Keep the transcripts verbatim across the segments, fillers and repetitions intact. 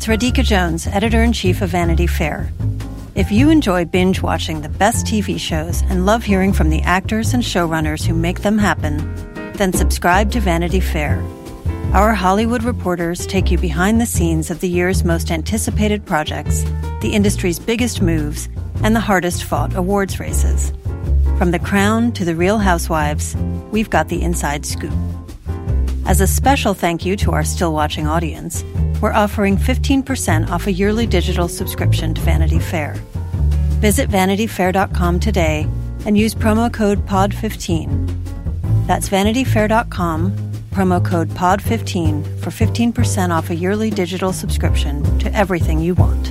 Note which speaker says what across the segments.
Speaker 1: It's Radhika Jones, Editor-in-Chief of Vanity Fair. If you enjoy binge-watching the best T V shows and love hearing from the actors and showrunners who make them happen, then subscribe to Vanity Fair. Our Hollywood reporters take you behind the scenes of the year's most anticipated projects, the industry's biggest moves, and the hardest-fought awards races. From The Crown to The Real Housewives, we've got the inside scoop. As a special thank you to our still-watching audience, we're offering fifteen percent off a yearly digital subscription to Vanity Fair. Visit vanity fair dot com today and use promo code P O D fifteen. That's vanity fair dot com, promo code P O D fifteen for fifteen percent off a yearly digital subscription to everything you want.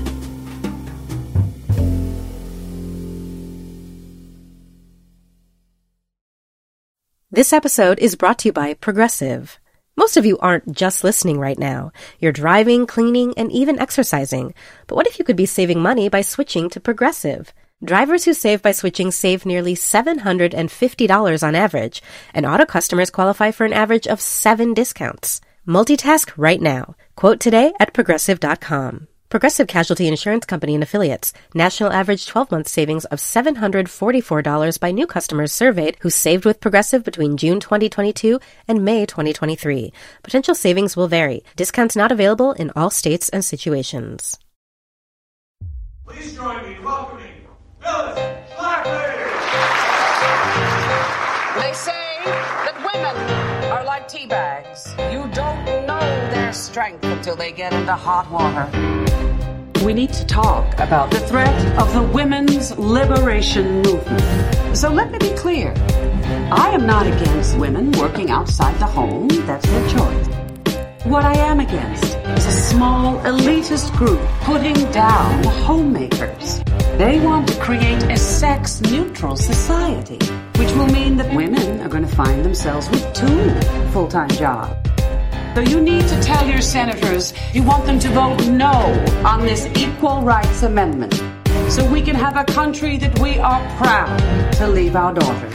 Speaker 2: This episode is brought to you by Progressive. Most of you aren't just listening right now. You're driving, cleaning, and even exercising. But what if you could be saving money by switching to Progressive? Drivers who save by switching save nearly seven hundred fifty dollars on average, and auto customers qualify for an average of seven discounts. Multitask right now. Quote today at progressive dot com. Progressive Casualty Insurance Company and Affiliates. National average twelve-month savings of seven hundred forty-four dollars by new customers surveyed who saved with Progressive between June twenty twenty-two and May twenty twenty-three. Potential savings will vary. Discounts not available in all states and situations.
Speaker 3: Please join me in welcoming Phyllis Schlafly.
Speaker 4: They say that women are like tea bags. You don't know their strength until they get into hot water.
Speaker 5: We need to talk about the threat of the women's liberation movement. So let me be clear. I am not against women working outside the home. That's their choice. What I am against is a small elitist group putting down homemakers. They want to create a sex-neutral society, which will mean that women are going to find themselves with two full-time jobs. So you need to tell your senators you want them to vote no on this Equal Rights Amendment so we can have a country that we are proud to leave our daughters.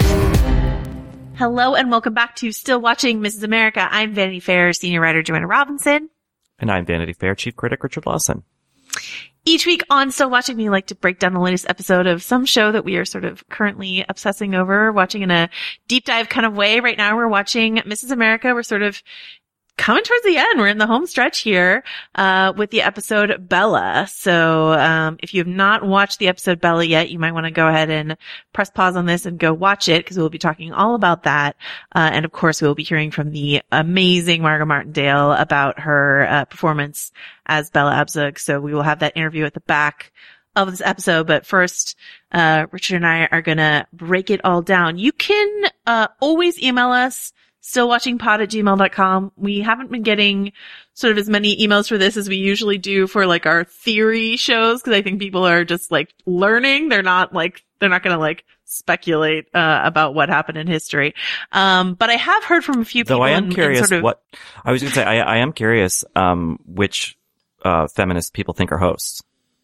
Speaker 6: Hello and welcome back to Still Watching Missus America. I'm Vanity Fair senior writer Joanna Robinson.
Speaker 7: And I'm Vanity Fair chief critic Richard Lawson.
Speaker 6: Each week on Still Watching, we like to break down the latest episode of some show that we are sort of currently obsessing over, watching in a deep dive kind of way. Right now we're watching Missus America. We're sort of coming towards the end. We're in the home stretch here, uh, with the episode Bella. So, um, if you have not watched the episode Bella yet, you might want to go ahead and press pause on this and go watch it because we'll be talking all about that. Uh, and of course, we'll be hearing from the amazing Margot Martindale about her, uh, performance as Bella Abzug. So we will have that interview at the back of this episode. But first, uh, Richard and I are going to break it all down. You can, uh, always email us. stillwatchingpod at gmail dot com. We haven't been getting sort of as many emails for this as we usually do for like our theory shows because I think people are just like learning. They're not like, they're not going to like speculate, uh, about what happened in history. Um, but I have heard from a few people.
Speaker 7: Though I am
Speaker 6: and,
Speaker 7: curious
Speaker 6: and sort of,
Speaker 7: what, I was going to say, I, I am curious, um, which, uh, feminist people think are hosts.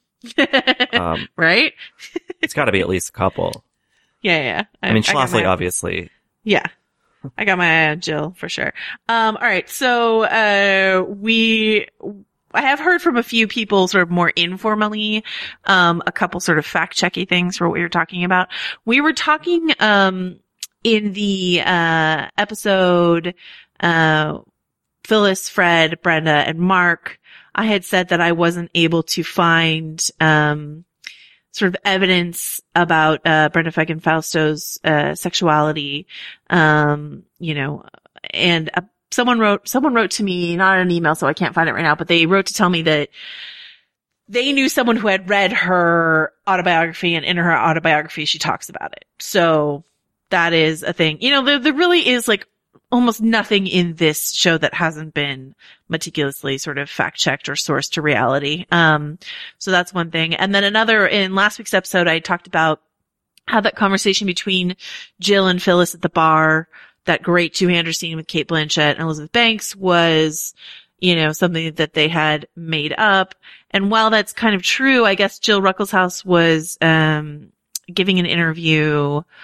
Speaker 7: um,
Speaker 6: right?
Speaker 7: It's got to be at least a couple.
Speaker 6: Yeah, yeah.
Speaker 7: I, I mean, Schlafly,
Speaker 6: my,
Speaker 7: obviously.
Speaker 6: Yeah. I got my eye on Jill for sure. Um, all right. So, uh, we, I have heard from a few people sort of more informally, um, a couple sort of fact checky things for what we were talking about. We were talking, um, in the, uh, episode, uh, Phyllis, Fred, Brenda, and Mark. I had said that I wasn't able to find, um, sort of evidence about, uh, Brenda Feigen Fausto's, uh, sexuality, um, you know, and, uh, someone wrote, someone wrote to me, not an email, so I can't find it right now, but they wrote to tell me that they knew someone who had read her autobiography, and in her autobiography, she talks about it. So that is a thing. You know, there, there really is like almost nothing in this show that hasn't been meticulously sort of fact checked or sourced to reality. Um, so that's one thing. And then another, in last week's episode, I talked about how that conversation between Jill and Phyllis at the bar, that great two-hander scene with Cate Blanchett and Elizabeth Banks was, you know, something that they had made up. And while that's kind of true, I guess Jill Ruckelshaus was, um, giving an interview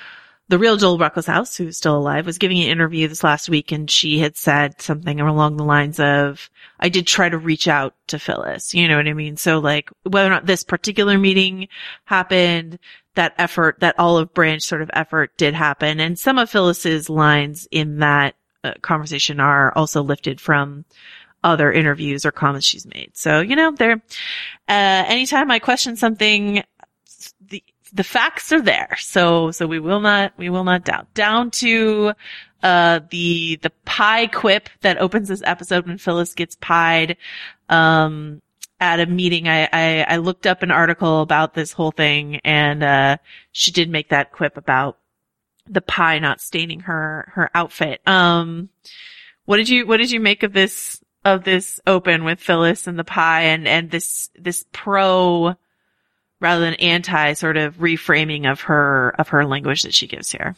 Speaker 6: the real Joel Ruckelshaus, who's still alive, was giving an interview this last week, and she had said something along the lines of, I did try to reach out to Phyllis. You know what I mean? So like, whether or not this particular meeting happened, that effort, that olive branch sort of effort did happen. And some of Phyllis's lines in that uh, conversation are also lifted from other interviews or comments she's made. So, you know, there, uh, anytime I question something, the, the facts are there. So, so we will not, we will not doubt. Down to, uh, the, the pie quip that opens this episode when Phyllis gets pied, um, at a meeting. I, I, I looked up an article about this whole thing, and, uh, she did make that quip about the pie not staining her, her outfit. Um, what did you, what did you make of this, of this open with Phyllis and the pie, and, and this, this pro rather than anti sort of reframing of her, of her language that she gives here?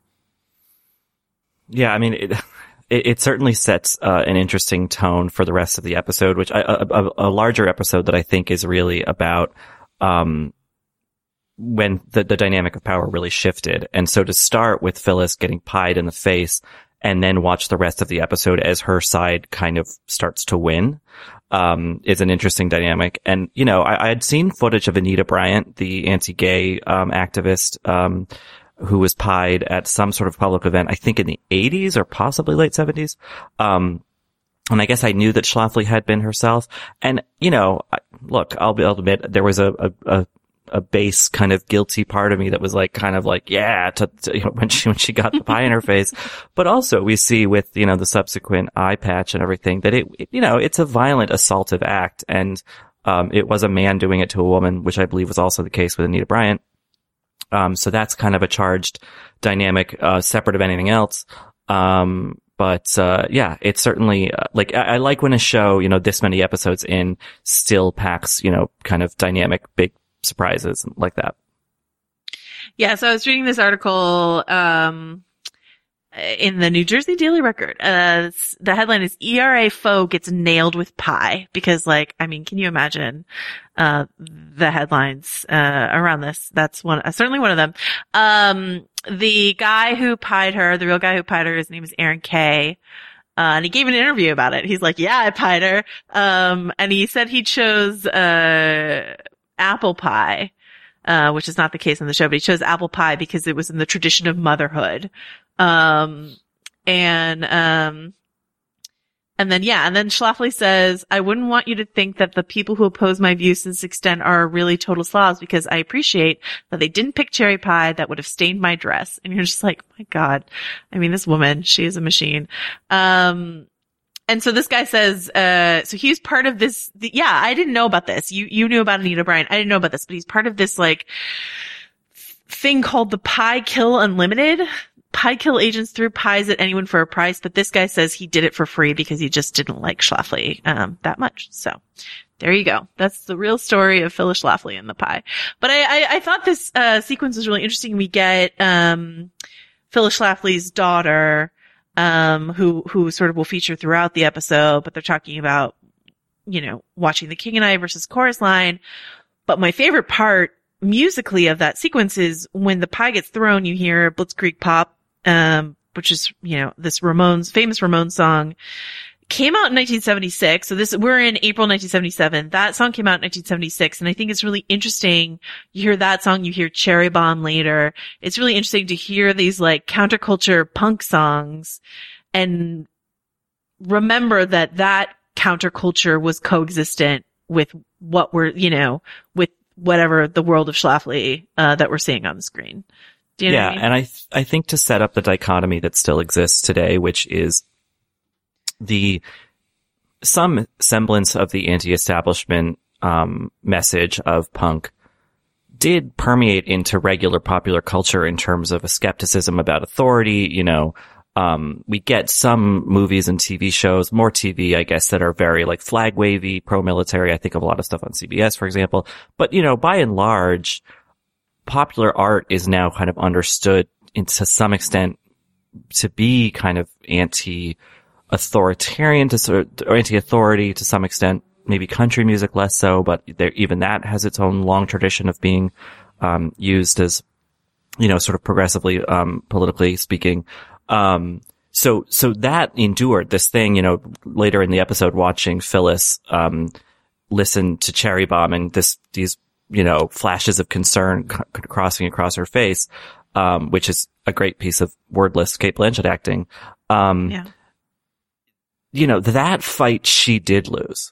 Speaker 7: Yeah, I mean, it, it, it certainly sets uh, an interesting tone for the rest of the episode, which I, a, a, a larger episode that I think is really about, um, when the, the dynamic of power really shifted. And so to start with Phyllis getting pied in the face, and then watch the rest of the episode as her side kind of starts to win, um, is an interesting dynamic. And, you know, I, I had seen footage of Anita Bryant, the anti-gay, um, activist, um, who was pied at some sort of public event, I think in the eighties or possibly late seventies. Um, and I guess I knew that Schlafly had been herself. And, you know, look, I'll, I'll admit there was a, a, a a base kind of guilty part of me that was like, kind of like, yeah, to, to, you know, when she, when she got the pie in her face. But also we see with, you know, the subsequent eye patch and everything that it, it, you know, it's a violent assaultive act. And, um, it was a man doing it to a woman, which I believe was also the case with Anita Bryant. Um, so that's kind of a charged dynamic, uh, separate of anything else. Um, But, uh, yeah, it's certainly, uh, like, I, I like when a show, you know, this many episodes in still packs, you know, kind of dynamic, big surprises like that.
Speaker 6: Yeah, so I was reading this article um in the New Jersey Daily Record. Uh the headline is E R A foe gets nailed with pie, because, like, I mean, can you imagine uh the headlines uh around this? That's one, uh, certainly one of them. Um the guy who pied her, the real guy who pied her, his name is Aaron Kay. Uh, and he gave an interview about it. He's like, yeah, I pied her. Um and he said he chose uh apple pie, uh, which is not the case in the show, but he chose apple pie because it was in the tradition of motherhood. Um, and, um, and then, yeah, and then Schlafly says, I wouldn't want you to think that the people who oppose my views to this extent are really total slobs, because I appreciate that they didn't pick cherry pie that would have stained my dress. And you're just like, my God. I mean, this woman, she is a machine. Um, And so this guy says, uh, so he's part of this, the, yeah, I didn't know about this. You, you knew about Anita Bryant. I didn't know about this, but he's part of this, like, thing called the Pie Kill Unlimited. Pie Kill agents threw pies at anyone for a price, but this guy says he did it for free because he just didn't like Schlafly, um, that much. So there you go. That's the real story of Phyllis Schlafly and the pie. But I, I, I thought this, uh, sequence was really interesting. We get, um, Phyllis Schlafly's daughter, Um, who, who sort of will feature throughout the episode, but they're talking about, you know, watching The King and I versus Chorus Line. But my favorite part musically of that sequence is when the pie gets thrown, you hear Blitzkrieg Pop, um, which is, you know, this Ramones, famous Ramones song. Came out in nineteen seventy-six. So this, we're in April nineteen seventy-seven. That song came out in nineteen seventy-six. And I think it's really interesting. You hear that song, you hear Cherry Bomb later. It's really interesting to hear these, like, counterculture punk songs and remember that that counterculture was coexistent with what we're, you know, with whatever the world of Schlafly, uh, that we're seeing on the screen. Do you know
Speaker 7: yeah.
Speaker 6: what I mean?
Speaker 7: And I, th- I think to set up the dichotomy that still exists today, which is the some semblance of the anti-establishment um message of punk did permeate into regular popular culture in terms of a skepticism about authority. You know, um we get some movies and T V shows, more T V, I guess, that are very, like, flag wavy, pro-military. I think of a lot of stuff on C B S, for example. But, you know, by and large, popular art is now kind of understood in, to some extent, to be kind of anti authoritarian to or anti-authority to some extent, maybe country music less so, but there, even that has its own long tradition of being um used as you know, sort of progressively, um, politically speaking. Um, so, so that endured this thing, you know, later in the episode, watching Phyllis, um, listen to Cherry Bomb and this, these, you know, flashes of concern c- crossing across her face, um, which is a great piece of wordless Cate Blanchett acting. Um,
Speaker 6: yeah.
Speaker 7: you know, that fight she did lose.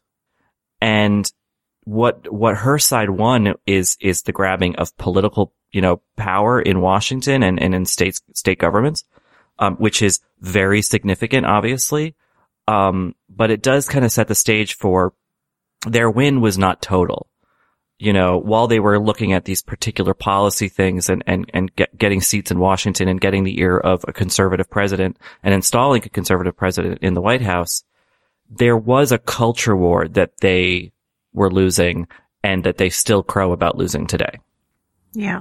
Speaker 7: And what, what her side won is, is the grabbing of political, you know, power in Washington and, and in states, state governments, um, which is very significant, obviously. Um, but it does kind of set the stage for their win was not total. You know, while they were looking at these particular policy things and, and, and get, getting seats in Washington and getting the ear of a conservative president and installing a conservative president in the White House, there was a culture war that they were losing and that they still crow about losing today.
Speaker 6: Yeah.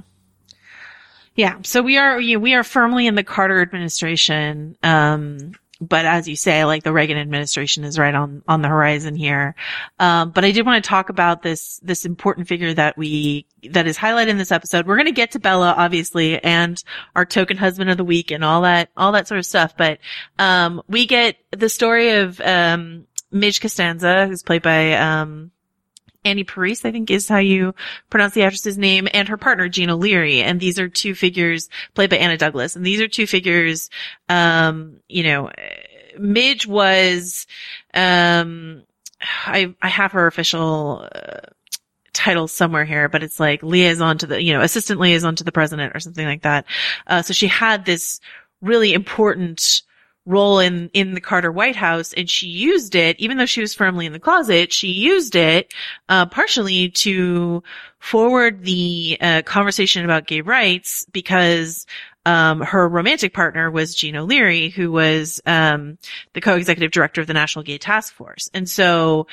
Speaker 6: Yeah. So we are, you know, we are firmly in the Carter administration. Um, But as you say, like the Reagan administration is right on, on the horizon here. Um, but I did want to talk about this, this important figure that we, that is highlighted in this episode. We're going to get to Bella, obviously, and our token husband of the week and all that, all that sort of stuff. But, um, we get the story of, um, Midge Costanza, who's played by, um, Annie Parise, I think is how you pronounce the actress's name, and her partner, Gina Leary. And these are two figures played by Anna Douglas. And these are two figures, um, you know, Midge was, um, I, I have her official, uh, title somewhere here, but it's like liaison to the, you know, assistant liaison to the president or something like that. Uh, so she had this really important role in, in the Carter White House, and she used it, even though she was firmly in the closet, she used it, uh, partially to forward the, uh, conversation about gay rights because, um, her romantic partner was Gina Leary, who was, um, the co-executive director of the National Gay Task Force. And so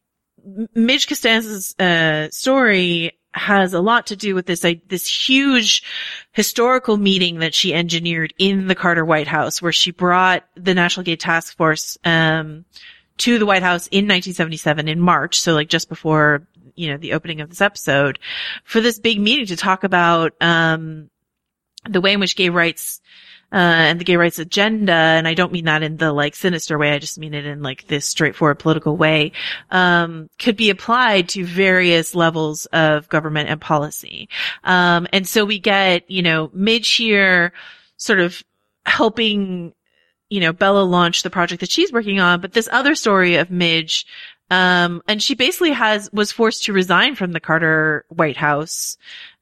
Speaker 6: Midge Costanza's, uh, story has a lot to do with this, like, this huge historical meeting that she engineered in the Carter White House, where she brought the National Gay Task Force, um, to the White House in nineteen seventy-seven in March. So like just before, you know, the opening of this episode, for this big meeting to talk about, um, the way in which gay rights, uh, and the gay rights agenda, and I don't mean that in the like sinister way, I just mean it in like this straightforward political way, um, could be applied to various levels of government and policy. Um, and so we get, you know, Midge here sort of helping, you know, Bella launch the project that she's working on, but this other story of Midge, um, and she basically has, was forced to resign from the Carter White House,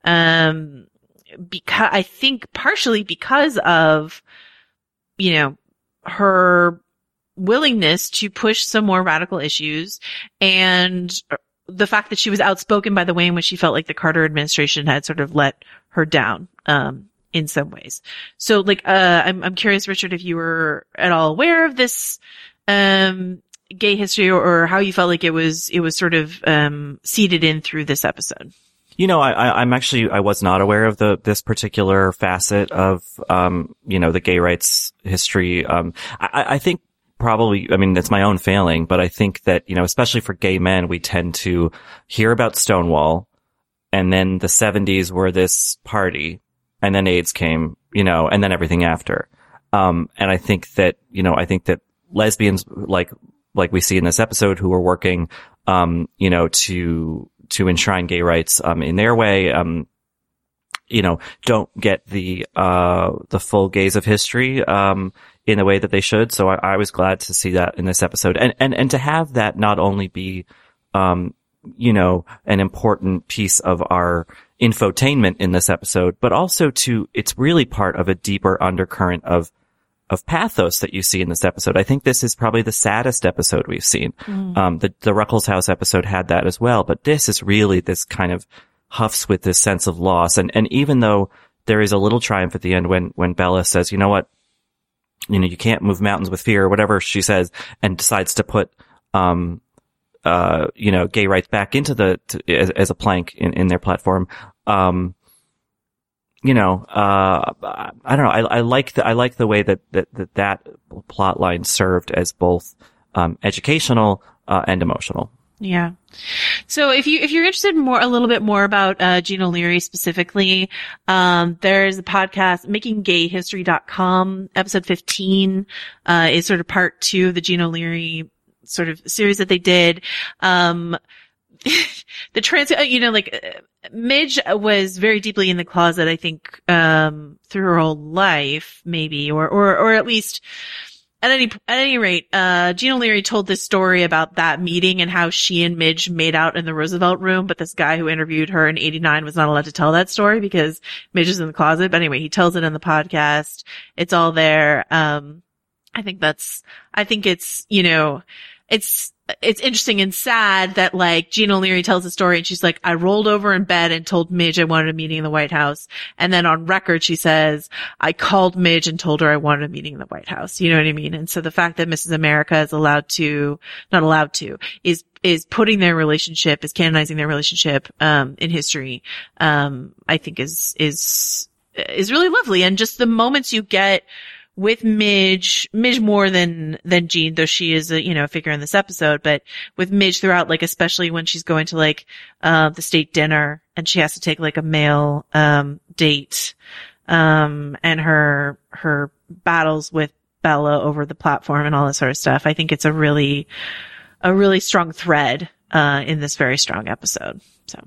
Speaker 6: um, because I think partially because of, you know, her willingness to push some more radical issues and the fact that she was outspoken by the way in which she felt like the Carter administration had sort of let her down, um, in some ways. So like, uh, I'm, I'm curious, Richard, if you were at all aware of this, um, gay history or, or how you felt like it was, it was sort of, um, seeded in through this episode.
Speaker 7: You know, I, I'm actually, I was not aware of the, this particular facet of, um, you know, the gay rights history. Um, I, I think probably, I mean, it's my own failing, but I think that, you know, especially for gay men, we tend to hear about Stonewall, and then the seventies were this party, and then AIDS came, you know, and then everything after. Um, and I think that, you know, I think that lesbians, like, like we see in this episode, who are working, um, you know, to, to enshrine gay rights, um, in their way, um, you know, don't get the, uh, the full gaze of history, um, in the way that they should. So I, I was glad to see that in this episode, and, and, and to have that not only be, um, you know, an important piece of our infotainment in this episode, but also to, it's really part of a deeper undercurrent of, of pathos that you see in this episode. I think this is probably the saddest episode we've seen. Mm. Um, the, the Ruckelshaus episode had that as well, but this is really this kind of huffs with this sense of loss. And, and even though there is a little triumph at the end when, when Bella says, you know what, you know, you can't move mountains with fear, or whatever she says, and decides to put, um, uh, you know, gay rights back into the, to, as, as a plank in, in their platform. Um, You know, uh, I don't know. I, I like the, I like the way that, that, that, that plot line served as both, um, educational, uh, and emotional.
Speaker 6: Yeah. So if you, if you're interested in more, a little bit more about, uh, Jean O'Leary specifically, um, there's a podcast, making gay history dot com, episode fifteen, uh, is sort of part two of the Jean O'Leary sort of series that they did. Um, the trans, you know, like, uh, Midge was very deeply in the closet, I think, um, through her whole life, maybe, or, or, or at least, At any, at any rate, uh, Jean O'Leary told this story about that meeting and how she and Midge made out in the Roosevelt room, but this guy who interviewed her in eighty-nine was not allowed to tell that story because Midge is in the closet. But anyway, he tells it in the podcast. It's all there. Um, I think that's, I think it's, you know, it's, it's interesting and sad that like Jean O'Leary tells the story and she's like, I rolled over in bed and told Midge I wanted a meeting in the White House. And then on record, she says, I called Midge and told her I wanted a meeting in the White House. You know what I mean? And so the fact that Missus America is allowed to, not allowed to, is, is putting their relationship, is canonizing their relationship, um, in history, um, I think is, is, is really lovely. And just the moments you get with Midge, Midge more than, than Jean, though she is a, you know, a figure in this episode, but with Midge throughout, like, especially when she's going to, like, uh, the state dinner and she has to take, like, a male, um, date, um, and her, her battles with Bella over the platform and all this sort of stuff. I think it's a really, a really strong thread, uh, in this very strong episode. So.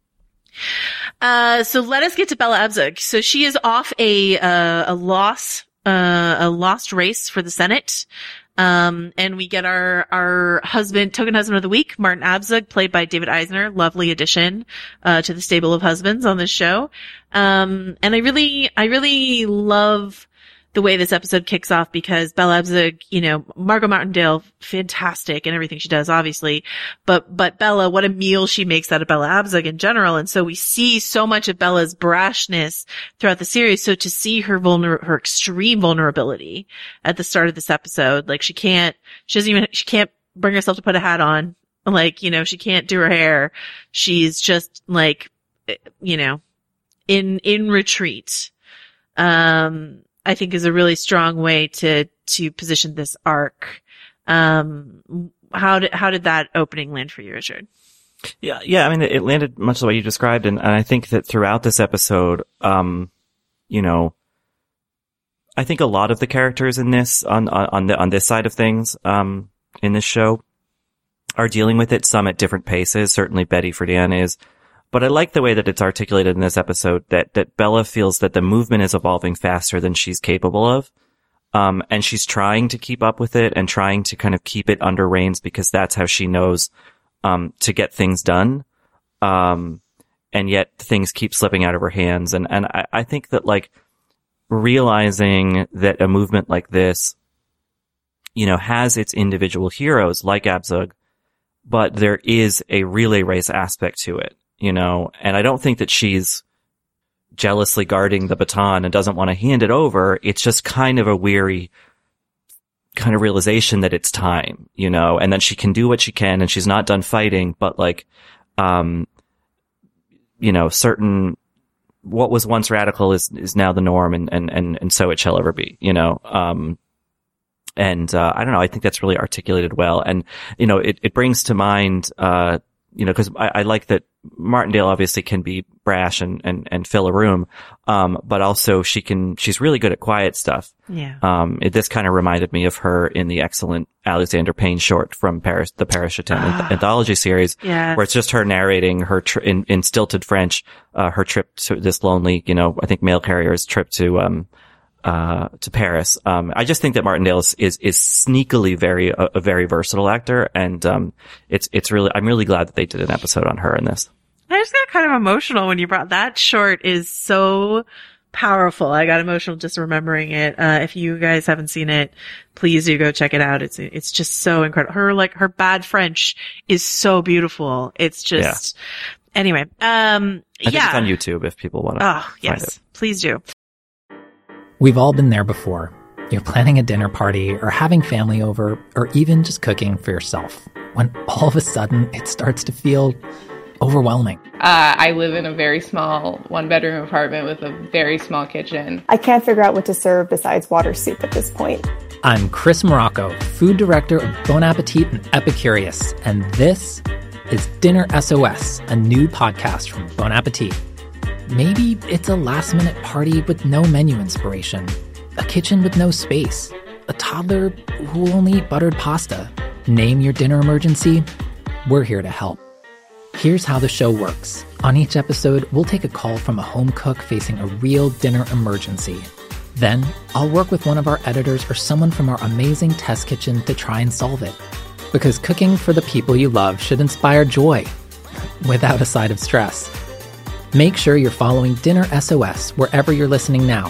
Speaker 6: Uh, so let us get to Bella Abzug. So she is off a, uh, a loss, Uh, a lost race for the Senate. Um, and we get our, our husband, token husband of the week, Martin Abzug, played by David Eisner. Lovely addition, uh, to the stable of husbands on this show. Um, and I really, I really love the way this episode kicks off because Bella Abzug, you know, Margot Martindale, fantastic in everything she does, obviously. But, but Bella, what a meal she makes out of Bella Abzug in general. And so we see so much of Bella's brashness throughout the series. So to see her vulner, her extreme vulnerability at the start of this episode, like she can't, she doesn't even, she can't bring herself to put a hat on. Like, you know, she can't do her hair. She's just like, you know, in, in retreat. Um, I think is a really strong way to, to position this arc. Um, how did, how did that opening land for you, Richard?
Speaker 7: Yeah, yeah, I mean, it landed much the way you described, and, and I think that throughout this episode, um, you know, I think a lot of the characters in this, on, on, on the, on this side of things, um, in this show are dealing with it, some at different paces. Certainly Betty Friedan is. But I like the way that it's articulated in this episode that, that Bella feels that the movement is evolving faster than she's capable of. Um, and she's trying to keep up with it and trying to kind of keep it under reins because that's how she knows, um, to get things done. Um, and yet things keep slipping out of her hands. And, and I, I think that like realizing that a movement like this, you know, has its individual heroes like Abzug, but there is a relay race aspect to it. You know, and I don't think that she's jealously guarding the baton and doesn't want to hand it over. It's just kind of a weary kind of realization that it's time, you know, and that she can do what she can and she's not done fighting, but like, um, you know, certain, what was once radical is, is now the norm and, and, and, and so it shall ever be, you know, um, and, uh, I don't know, I think that's really articulated well. And, you know, it, it brings to mind, uh, you know, cause I, I like that Martindale obviously can be brash and, and, and fill a room. Um, but also she can, she's really good at quiet stuff.
Speaker 6: Yeah. Um,
Speaker 7: it, this kind of reminded me of her in the excellent Alexander Payne short from Paris, the Paris Chatin anthology series.
Speaker 6: Yes.
Speaker 7: Where it's just her narrating her, tri- in, in stilted French, uh, her trip to this lonely, you know, I think mail carrier's trip to, um, uh, to Paris. Um, I just think that Martindale is, is, is sneakily very, a, a very versatile actor. And, um, it's, it's really, I'm really glad that they did an episode on her in this.
Speaker 6: I just got kind of emotional when you brought that short is so powerful. I got emotional just remembering it. Uh, if you guys haven't seen it, please do go check it out. It's, it's just so incredible. Her, like, her bad French is so beautiful. It's just, yeah. Anyway, um,
Speaker 7: I think
Speaker 6: yeah.
Speaker 7: it's on YouTube if people want to.
Speaker 6: Oh,
Speaker 7: find
Speaker 6: yes.
Speaker 7: it.
Speaker 6: Please do.
Speaker 8: We've all been there before. You're planning a dinner party or having family over or even just cooking for yourself when all of a sudden it starts to feel overwhelming.
Speaker 9: Uh, I live in a very small one-bedroom apartment with a very small kitchen.
Speaker 10: I can't figure out what to serve besides water soup at this point.
Speaker 8: I'm Chris Morocco, food director of Bon Appetit and Epicurious, and this is Dinner S O S, a new podcast from Bon Appetit. Maybe it's a last-minute party with no menu inspiration, a kitchen with no space, a toddler who will only eat buttered pasta. Name your dinner emergency. We're here to help. Here's how the show works. On each episode, we'll take a call from a home cook facing a real dinner emergency. Then, I'll work with one of our editors or someone from our amazing test kitchen to try and solve it. Because cooking for the people you love should inspire joy, without a side of stress. Make sure you're following Dinner S O S wherever you're listening now.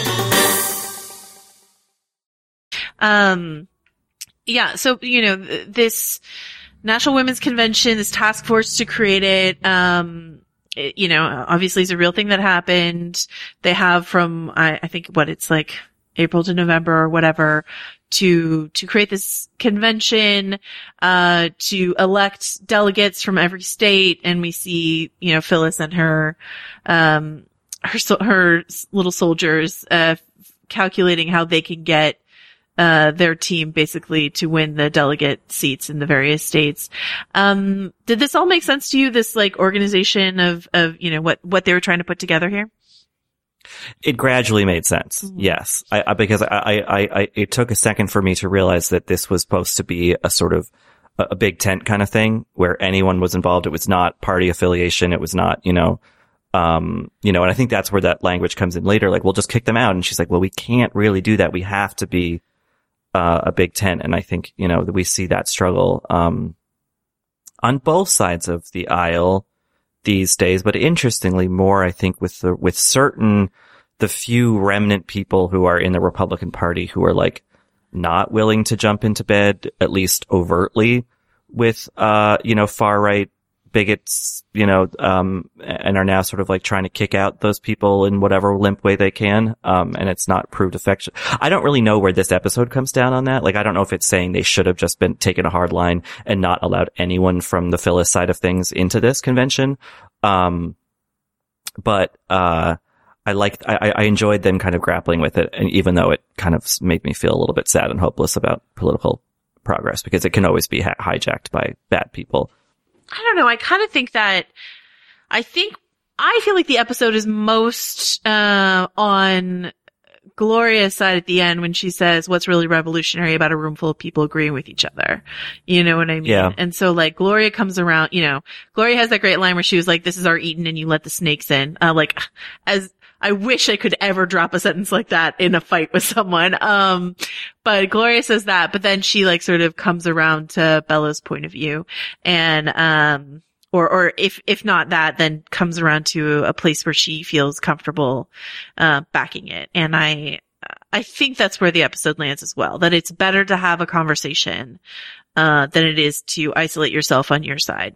Speaker 6: Um, yeah, so, you know, th- this National Women's Convention, this task force to create it, um, it, you know, obviously it's a real thing that happened. They have from, I, I think what it's like April to November or whatever to, to create this convention, uh, to elect delegates from every state. And we see, you know, Phyllis and her, um, her, her little soldiers, uh, calculating how they can get Uh, their team basically to win the delegate seats in the various states. Um, did this all make sense to you? This like organization of, of, you know, what, what they were trying to put together here?
Speaker 7: It gradually made sense. Mm-hmm. Yes. I, I because I, I, I, it took a second for me to realize that this was supposed to be a sort of a, a big tent kind of thing where anyone was involved. It was not party affiliation. It was not, you know, um, you know, and I think that's where that language comes in later. Like, we'll just kick them out. And she's like, well, we can't really do that. We have to be Uh, a big tent. And I think, you know, that we see that struggle, um, on both sides of the aisle these days. But interestingly more, I think with the, with certain, the few remnant people who are in the Republican Party who are like not willing to jump into bed, at least overtly, with, uh, you know, far right bigots, you know, um, and are now sort of like trying to kick out those people in whatever limp way they can. Um, and it's not proved effective. I don't really know where this episode comes down on that. Like, I don't know if it's saying they should have just been taken a hard line and not allowed anyone from the Phyllis side of things into this convention. Um, but, uh, I liked, I, I enjoyed them kind of grappling with it. And even though it kind of made me feel a little bit sad and hopeless about political progress, because it can always be ha- hijacked by bad people.
Speaker 6: I don't know. I kind of think that, I think, I feel like the episode is most, uh, on Gloria's side at the end when she says, what's really revolutionary about a room full of people agreeing with each other? You know what I mean?
Speaker 7: Yeah.
Speaker 6: And so like Gloria comes around, you know, Gloria has that great line where she was like, this is our Eden and you let the snakes in. Uh, like, as, I wish I could ever drop a sentence like that in a fight with someone. Um, but Gloria says that, but then she like sort of comes around to Bella's point of view and, um, or, or if, if not that, then comes around to a place where she feels comfortable, uh, backing it. And I, I think that's where the episode lands as well, that it's better to have a conversation, uh, than it is to isolate yourself on your side.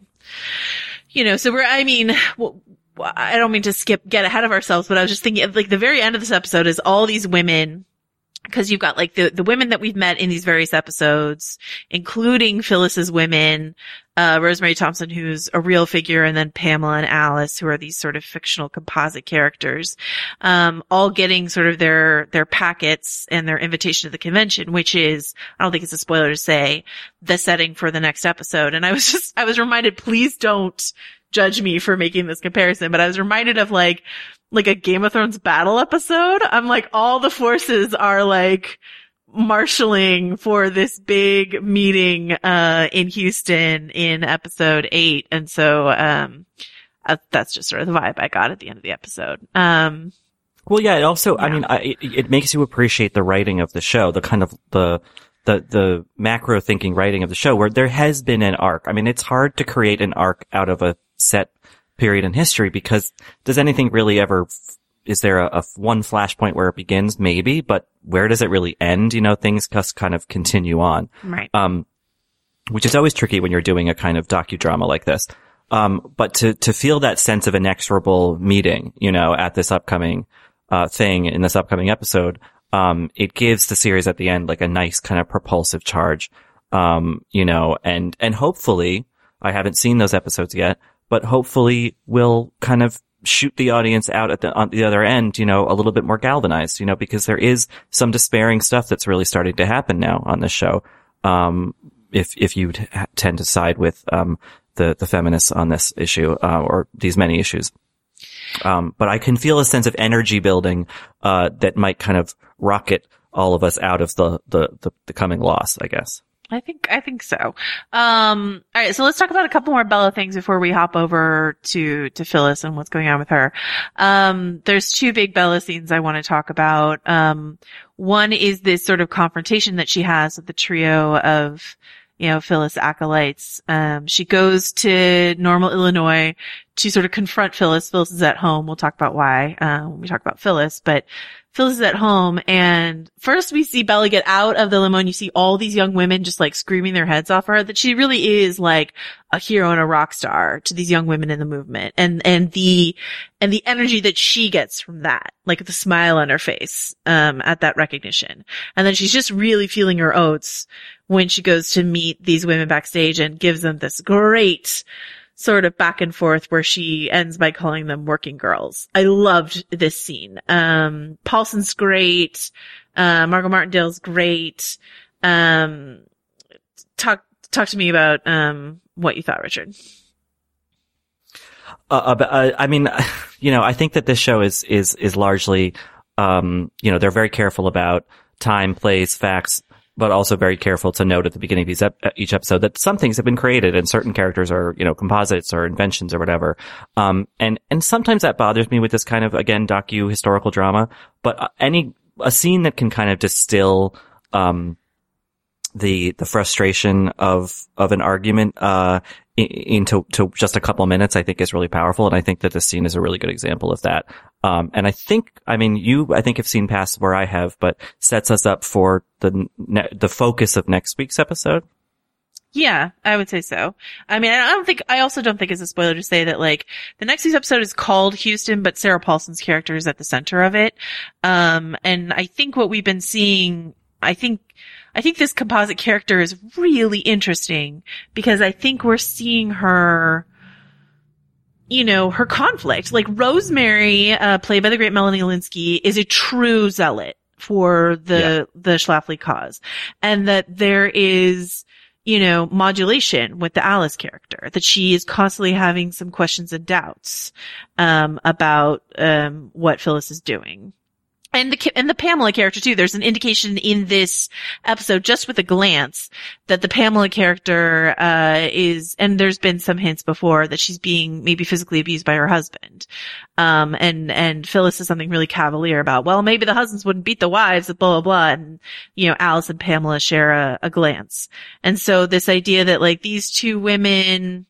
Speaker 6: You know, so we're, I mean, well, I don't mean to skip, get ahead of ourselves, but I was just thinking like the very end of this episode is all these women, because you've got like the, the women that we've met in these various episodes, including Phyllis's women, uh, Rosemary Thompson, who's a real figure, and then Pamela and Alice, who are these sort of fictional composite characters, um, all getting sort of their, their packets and their invitation to the convention, which is, I don't think it's a spoiler to say, the setting for the next episode. And I was just, I was reminded, please don't judge me for making this comparison, but I was reminded of like, like a Game of Thrones battle episode. I'm like, all the forces are like marshaling for this big meeting, uh, in Houston in episode eight. And so, um, uh, that's just sort of the vibe I got at the end of the episode. Um,
Speaker 7: well, yeah, it also,
Speaker 6: yeah.
Speaker 7: I mean, I, it, it makes you appreciate the writing of the show, the kind of, the, the, the macro thinking writing of the show where there has been an arc. I mean, it's hard to create an arc out of a set period in history because does anything really ever, is there a, a one flashpoint where it begins? Maybe, but where does it really end? You know, things just kind of continue on.
Speaker 6: Right.
Speaker 7: Um, which is always tricky when you're doing a kind of docudrama like this. Um, but to, to feel that sense of inexorable meeting, you know, at this upcoming, uh, thing in this upcoming episode, um, it gives the series at the end like a nice kind of propulsive charge. Um, you know, and, and hopefully, I haven't seen those episodes yet, but hopefully we'll kind of shoot the audience out at the, on the other end, you know, a little bit more galvanized, you know, because there is some despairing stuff that's really starting to happen now on this show. Um, if, if you t- tend to side with, um, the, the feminists on this issue, uh, or these many issues. Um, but I can feel a sense of energy building, uh, that might kind of rocket all of us out of the, the, the, the coming loss, I guess.
Speaker 6: I think, I think so. Um, all right. So let's talk about a couple more Bella things before we hop over to, to Phyllis and what's going on with her. Um, there's two big Bella scenes I want to talk about. Um, one is this sort of confrontation that she has with the trio of, you know, Phyllis acolytes. Um, she goes to Normal, Illinois to sort of confront Phyllis. Phyllis is at home. We'll talk about why, uh, when we talk about Phyllis, but Phyllis is at home, and first we see Bella get out of the limo, and you see all these young women just like screaming their heads off her, that she really is like a hero and a rock star to these young women in the movement. And, and the, and the energy that she gets from that, like the smile on her face, um, at that recognition. And then she's just really feeling her oats when she goes to meet these women backstage and gives them this great sort of back and forth where she ends by calling them working girls. I loved this scene. Um, Paulson's great. Uh, Margot Martindale's great. Um, talk, talk to me about, um, what you thought, Richard.
Speaker 7: Uh, uh, I mean, you know, I think that this show is, is, is largely, um, you know, they're very careful about time, place, facts, but also very careful to note at the beginning of each, ep- each episode that some things have been created and certain characters are, you know, composites or inventions or whatever. Um, and, and sometimes that bothers me with this kind of, again, docu historical drama, but uh, any, a scene that can kind of distill, um, the, the frustration of, of an argument, uh, into, to just a couple minutes, I think is really powerful. And I think that this scene is a really good example of that. Um, and I think, I mean, you, I think have seen past where I have, but sets us up for the, the focus of next week's episode.
Speaker 6: Yeah, I would say so. I mean, I don't think, I also don't think it's a spoiler to say that like the next week's episode is called Houston, but Sarah Paulson's character is at the center of it. Um, and I think what we've been seeing, I think, I think this composite character is really interesting because I think we're seeing her, you know, her conflict. Like Rosemary, uh, played by the great Melanie Lynskey, is a true zealot for the, yeah. the Schlafly cause. And that there is, you know, modulation with the Alice character, that she is constantly having some questions and doubts, um, about, um, what Phyllis is doing. And the, and the Pamela character too. There's an indication in this episode, just with a glance, that the Pamela character, uh, is, and there's been some hints before that she's being maybe physically abused by her husband. Um, and, and Phyllis says something really cavalier about, well, maybe the husbands wouldn't beat the wives, blah, blah, blah. And, you know, Alice and Pamela share a, a glance. And so this idea that like these two women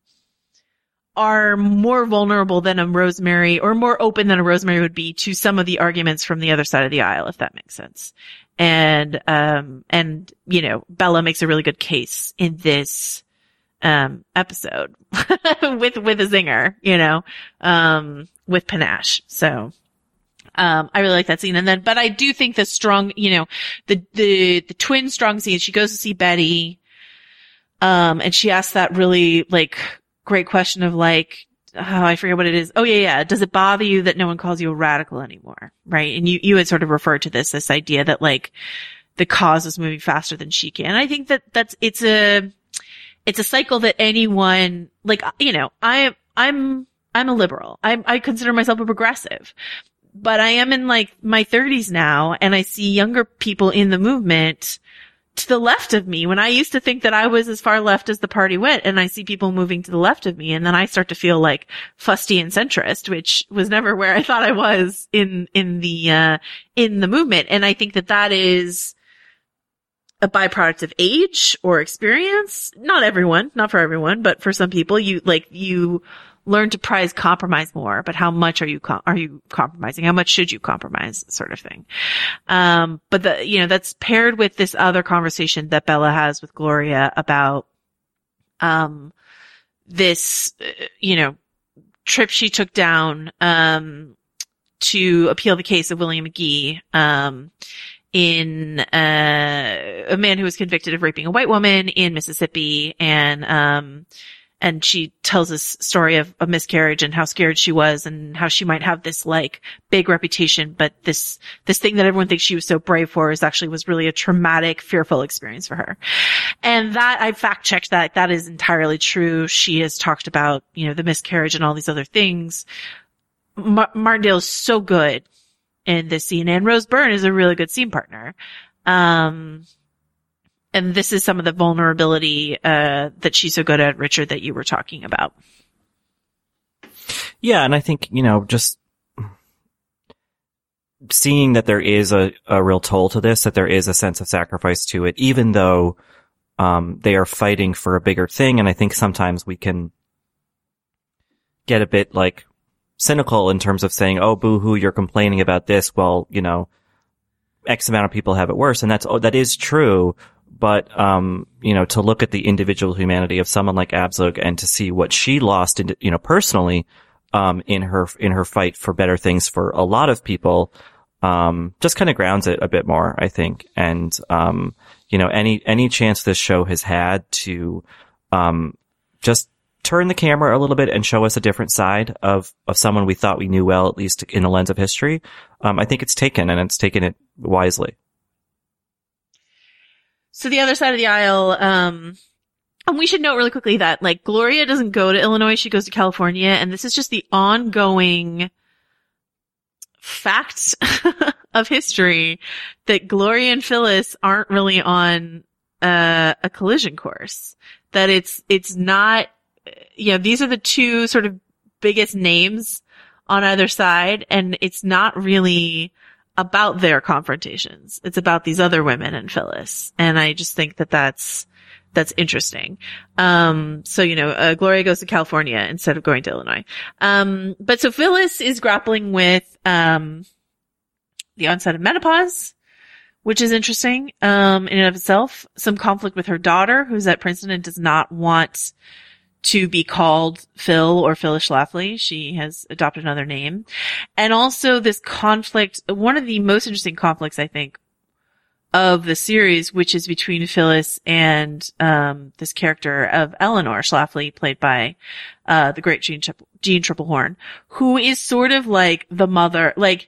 Speaker 6: are more vulnerable than a Rosemary, or more open than a Rosemary would be to some of the arguments from the other side of the aisle, if that makes sense. And, um, and, you know, Bella makes a really good case in this, um, episode with, with a zinger, you know, um, with panache. So, um, I really like that scene. And then, but I do think the strong, you know, the, the, the twin strong scene, she goes to see Betty, um, and she asks that really, like, great question of like, oh, I forget what it is. Oh yeah, yeah. Does it bother you that no one calls you a radical anymore? Right. And you, you had sort of referred to this, this idea that like the cause is moving faster than she can. And I think that that's, it's a, it's a cycle that anyone, like, you know, I, I'm, I'm a liberal. I, I consider myself a progressive, but I am in like my thirties now, and I see younger people in the movement to the left of me when I used to think that I was as far left as the party went, and I see people moving to the left of me, and then I start to feel like fusty and centrist, which was never where I thought I was in, in the, uh, in the movement. And I think that that is a byproduct of age or experience. Not everyone, not for everyone, but for some people, you, like, you learn to prize compromise more, but how much are you, com- are you compromising? How much should you compromise, sort of thing. Um, but the, you know, that's paired with this other conversation that Bella has with Gloria about, um, this, you know, trip she took down, um, to appeal the case of William McGee, um, in, uh, a man who was convicted of raping a white woman in Mississippi, and, um, and she tells this story of a miscarriage and how scared she was and how she might have this like big reputation, but this, this thing that everyone thinks she was so brave for is actually was really a traumatic, fearful experience for her. And that, I fact checked that. That is entirely true. She has talked about, you know, the miscarriage and all these other things. Mar- Martindale is so good in this scene, and Rose Byrne is a really good scene partner. Um, And this is some of the vulnerability uh that she's so good at, Richard, that you were talking about.
Speaker 7: Yeah, and I think, you know, just seeing that there is a, a real toll to this, that there is a sense of sacrifice to it, even though um they are fighting for a bigger thing. And I think sometimes we can get a bit, like, cynical in terms of saying, oh, boo-hoo, you're complaining about this. Well, you know, X amount of people have it worse. And that's, oh, that is true. But, um, you know, to look at the individual humanity of someone like Abzug and to see what she lost, in, you know, personally, um, in her, in her fight for better things for a lot of people, um, just kind of grounds it a bit more, I think. And, um, you know, any, any chance this show has had to, um, just turn the camera a little bit and show us a different side of, of someone we thought we knew well, at least in the lens of history, um, I think it's taken, and it's taken it wisely.
Speaker 6: So the other side of the aisle, um, and we should note really quickly that, like, Gloria doesn't go to Illinois, she goes to California, and this is just the ongoing fact of history that Gloria and Phyllis aren't really on uh, a collision course. That it's, it's not, you know, these are the two sort of biggest names on either side, and it's not really about their confrontations. It's about these other women and Phyllis. And I just think that that's, that's interesting. Um, so, you know, uh, Gloria goes to California instead of going to Illinois. Um, but so Phyllis is grappling with, um, the onset of menopause, which is interesting, um, in and of itself. Some conflict with her daughter, who's at Princeton and does not want to be called Phil or Phyllis Schlafly. She has adopted another name. And also this conflict, one of the most interesting conflicts, I think, of the series, which is between Phyllis and, um, this character of Eleanor Schlafly, played by, uh, the great Jean, Trip- Jean Triplehorn, who is sort of like the mother, like,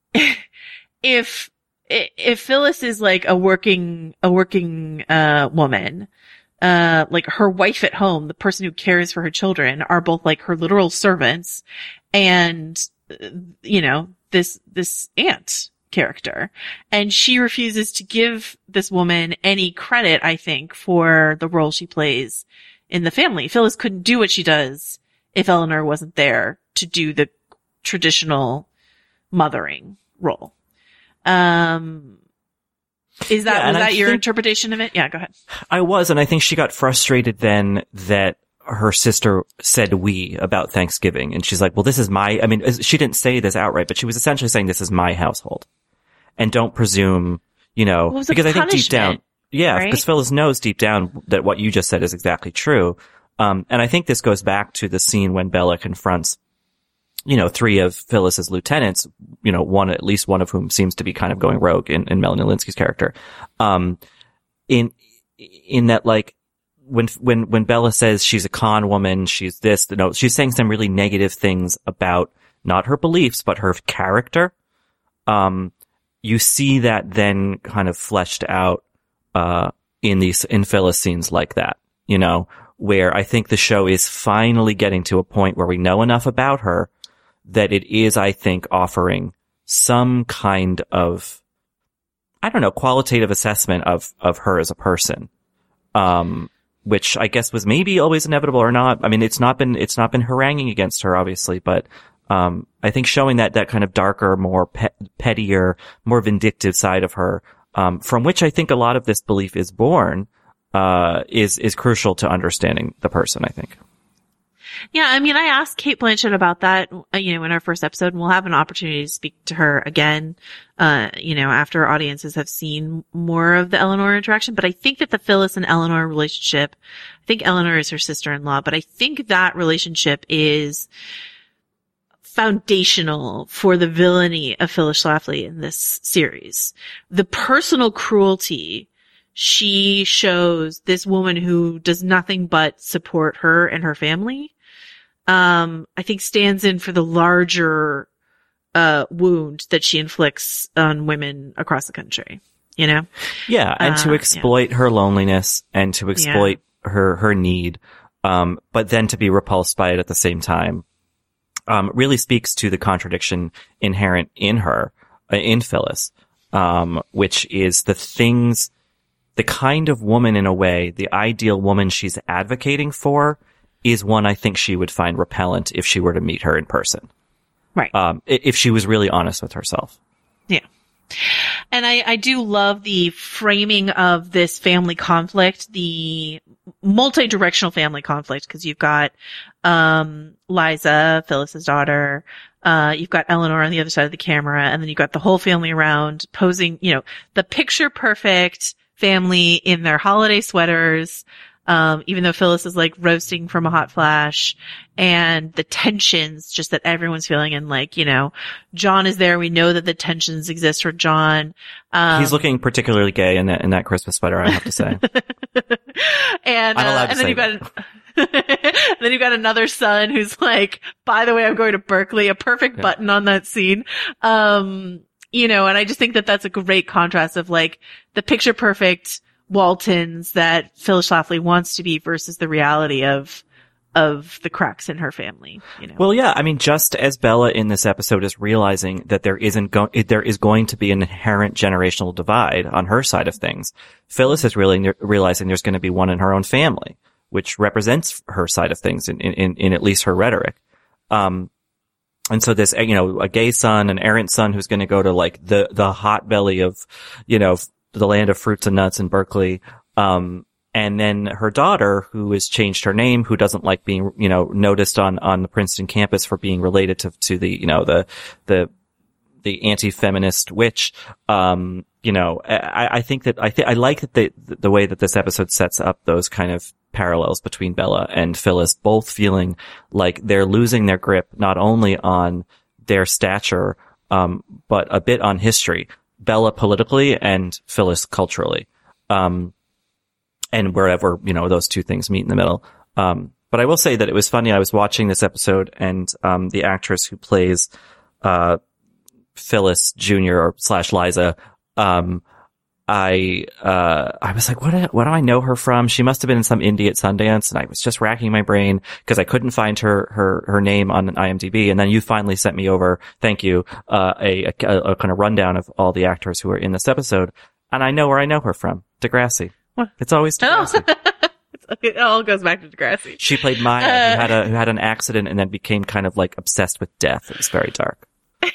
Speaker 6: if, if Phyllis is like a working, a working, uh, woman, Uh, like her wife at home, the person who cares for her children, are both like her literal servants and, uh, you know, this, this aunt character. And she refuses to give this woman any credit, I think, for the role she plays in the family. Phyllis couldn't do what she does if Eleanor wasn't there to do the traditional mothering role. Um, Is that,
Speaker 7: yeah,
Speaker 6: was that
Speaker 7: I
Speaker 6: your
Speaker 7: think,
Speaker 6: interpretation of it? Yeah, go ahead.
Speaker 7: I was, and I think she got frustrated then that her sister said we about Thanksgiving, and she's like, well, this is my, I mean, she didn't say this outright, but she was essentially saying this is my household. And don't presume, you know,
Speaker 6: well,
Speaker 7: because I think deep down, yeah,
Speaker 6: right?
Speaker 7: because Phyllis knows deep down that what you just said is exactly true. Um, and I think this goes back to the scene when Bella confronts, you know, three of Phyllis's lieutenants, you know, one, at least one of whom seems to be kind of going rogue in, in Melanie Lynskey's character. Um, in, in that, like, when, when, when Bella says she's a con woman, she's this, you know, she's saying some really negative things about not her beliefs, but her character. Um, you see that then kind of fleshed out, uh, in these, in Phyllis scenes like that, you know, where I think the show is finally getting to a point where we know enough about her that it is, I think, offering some kind of, I don't know, qualitative assessment of, of her as a person. Um, which I guess was maybe always inevitable or not. I mean, it's not been, it's not been haranguing against her, obviously, but, um, I think showing that, that kind of darker, more pet, pettier, more vindictive side of her, um, from which I think a lot of this belief is born, uh, is, is crucial to understanding the person, I think.
Speaker 6: Yeah, I mean, I asked Cate Blanchett about that, you know, in our first episode, and we'll have an opportunity to speak to her again, uh, you know, after audiences have seen more of the Eleanor interaction. But I think that the Phyllis and Eleanor relationship, I think Eleanor is her sister-in-law, but I think that relationship is foundational for the villainy of Phyllis Schlafly in this series. The personal cruelty she shows this woman who does nothing but support her and her family, um, I think stands in for the larger, uh, wound that she inflicts on women across the country, you know?
Speaker 7: Yeah. And
Speaker 6: uh,
Speaker 7: to exploit yeah. her loneliness and to exploit yeah. her, her need, um, but then to be repulsed by it at the same time, um, really speaks to the contradiction inherent in her, uh, in Phyllis, um, which is the things, the kind of woman, in a way, the ideal woman she's advocating for is one I think she would find repellent if she were to meet her in person.
Speaker 6: Right.
Speaker 7: Um, if she was really honest with herself.
Speaker 6: Yeah. And I, I do love the framing of this family conflict, the multi-directional family conflict, because you've got, um, Liza, Phyllis's daughter, uh, you've got Eleanor on the other side of the camera, and then you've got the whole family around posing, you know, the picture perfect family in their holiday sweaters, um, even though Phyllis is like roasting from a hot flash, and the tensions just that everyone's feeling. And like, you know, John is there. We know that the tensions exist for John. Um,
Speaker 7: He's looking particularly gay in that, in that Christmas sweater, I have to say.
Speaker 6: and,
Speaker 7: I'm allowed
Speaker 6: uh,
Speaker 7: to
Speaker 6: and then
Speaker 7: say
Speaker 6: you've got, and then you've got another son who's like, by the way, I'm going to Berkeley, a perfect yeah. button on that scene. Um, You know, and I just think that that's a great contrast of like the picture perfect Waltons that Phyllis Schlafly wants to be versus the reality of, of the cracks in her family, you know.
Speaker 7: Well, yeah. I mean, just as Bella in this episode is realizing that there isn't go- there is going to be an inherent generational divide on her side of things, Phyllis is really realizing there's going to be one in her own family, which represents her side of things in, in, in at least her rhetoric. Um, And so this, you know, a gay son, an errant son who's going to go to like the, the hot belly of, you know, the land of fruits and nuts in Berkeley. Um, and then her daughter who has changed her name, who doesn't like being, you know, noticed on, on the Princeton campus for being related to, to the, you know, the, the, the anti-feminist witch. Um, you know, I, I think that, I think, I like that the, the way that this episode sets up those kind of parallels between Bella and Phyllis, both feeling like they're losing their grip not only on their stature, um, but a bit on history. Bella politically and Phyllis culturally. Um, and wherever, you know, those two things meet in the middle. Um, but I will say that it was funny. I was watching this episode and, um, the actress who plays, uh, Phyllis Junior or slash Liza, um, I, uh, I was like, what, do, what do I know her from? She must have been in some indie at Sundance. And I was just racking my brain because I couldn't find her, her, her name on IMDb. And then you finally sent me over, thank you, uh, a, a, a kind of rundown of all the actors who are in this episode. And I know where I know her from. Degrassi. What? It's always Degrassi.
Speaker 6: Oh. It all goes back to Degrassi.
Speaker 7: She played Maya, uh, who had a, who had an accident and then became kind of like obsessed with death. It was very dark.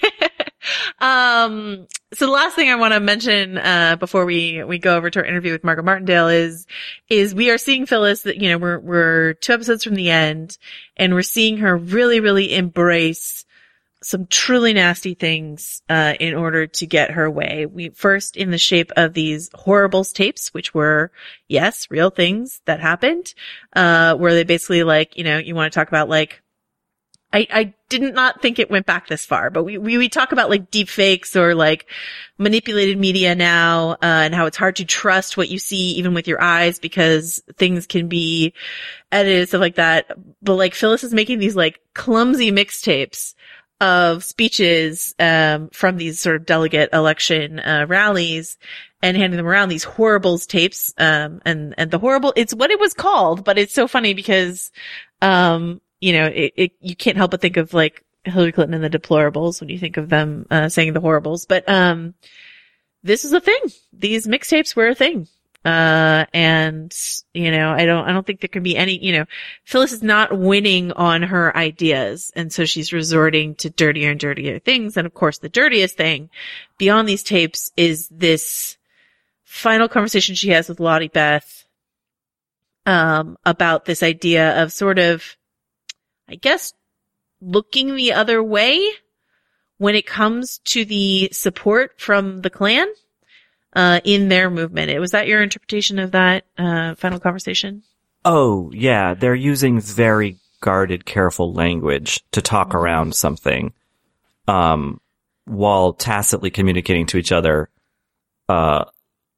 Speaker 6: Um, so the last thing I want to mention, uh, before we, we go over to our interview with Margot Martindale is, is we are seeing Phyllis that, you know, we're, we're two episodes from the end and we're seeing her really, really embrace some truly nasty things, uh, in order to get her way. We first in the shape of these Horribles tapes, which were, yes, real things that happened, uh, where they basically like, you know, you want to talk about like, I, I did not think it went back this far, but we, we, we talk about like deep fakes or like manipulated media now, uh, and how it's hard to trust what you see even with your eyes because things can be edited, stuff like that. But like Phyllis is making these like clumsy mixtapes of speeches, um, from these sort of delegate election, uh, rallies and handing them around, these Horribles tapes, um, and, and the horrible, it's what it was called, but it's so funny because, um, you know, it, it, you can't help but think of like Hillary Clinton and the deplorables when you think of them, uh, saying the horribles. But, um, this is a thing. These mixtapes were a thing. Uh, and, you know, I don't, I don't think there can be any, you know, Phyllis is not winning on her ideas. And so she's resorting to dirtier and dirtier things. And of course, the dirtiest thing beyond these tapes is this final conversation she has with Lottie Beth, um, about this idea of sort of, I guess, looking the other way when it comes to the support from the Klan, uh, in their movement. Was that your interpretation of that, uh, final conversation?
Speaker 7: Oh, yeah. They're using very guarded, careful language to talk mm-hmm. around something, um, while tacitly communicating to each other, uh,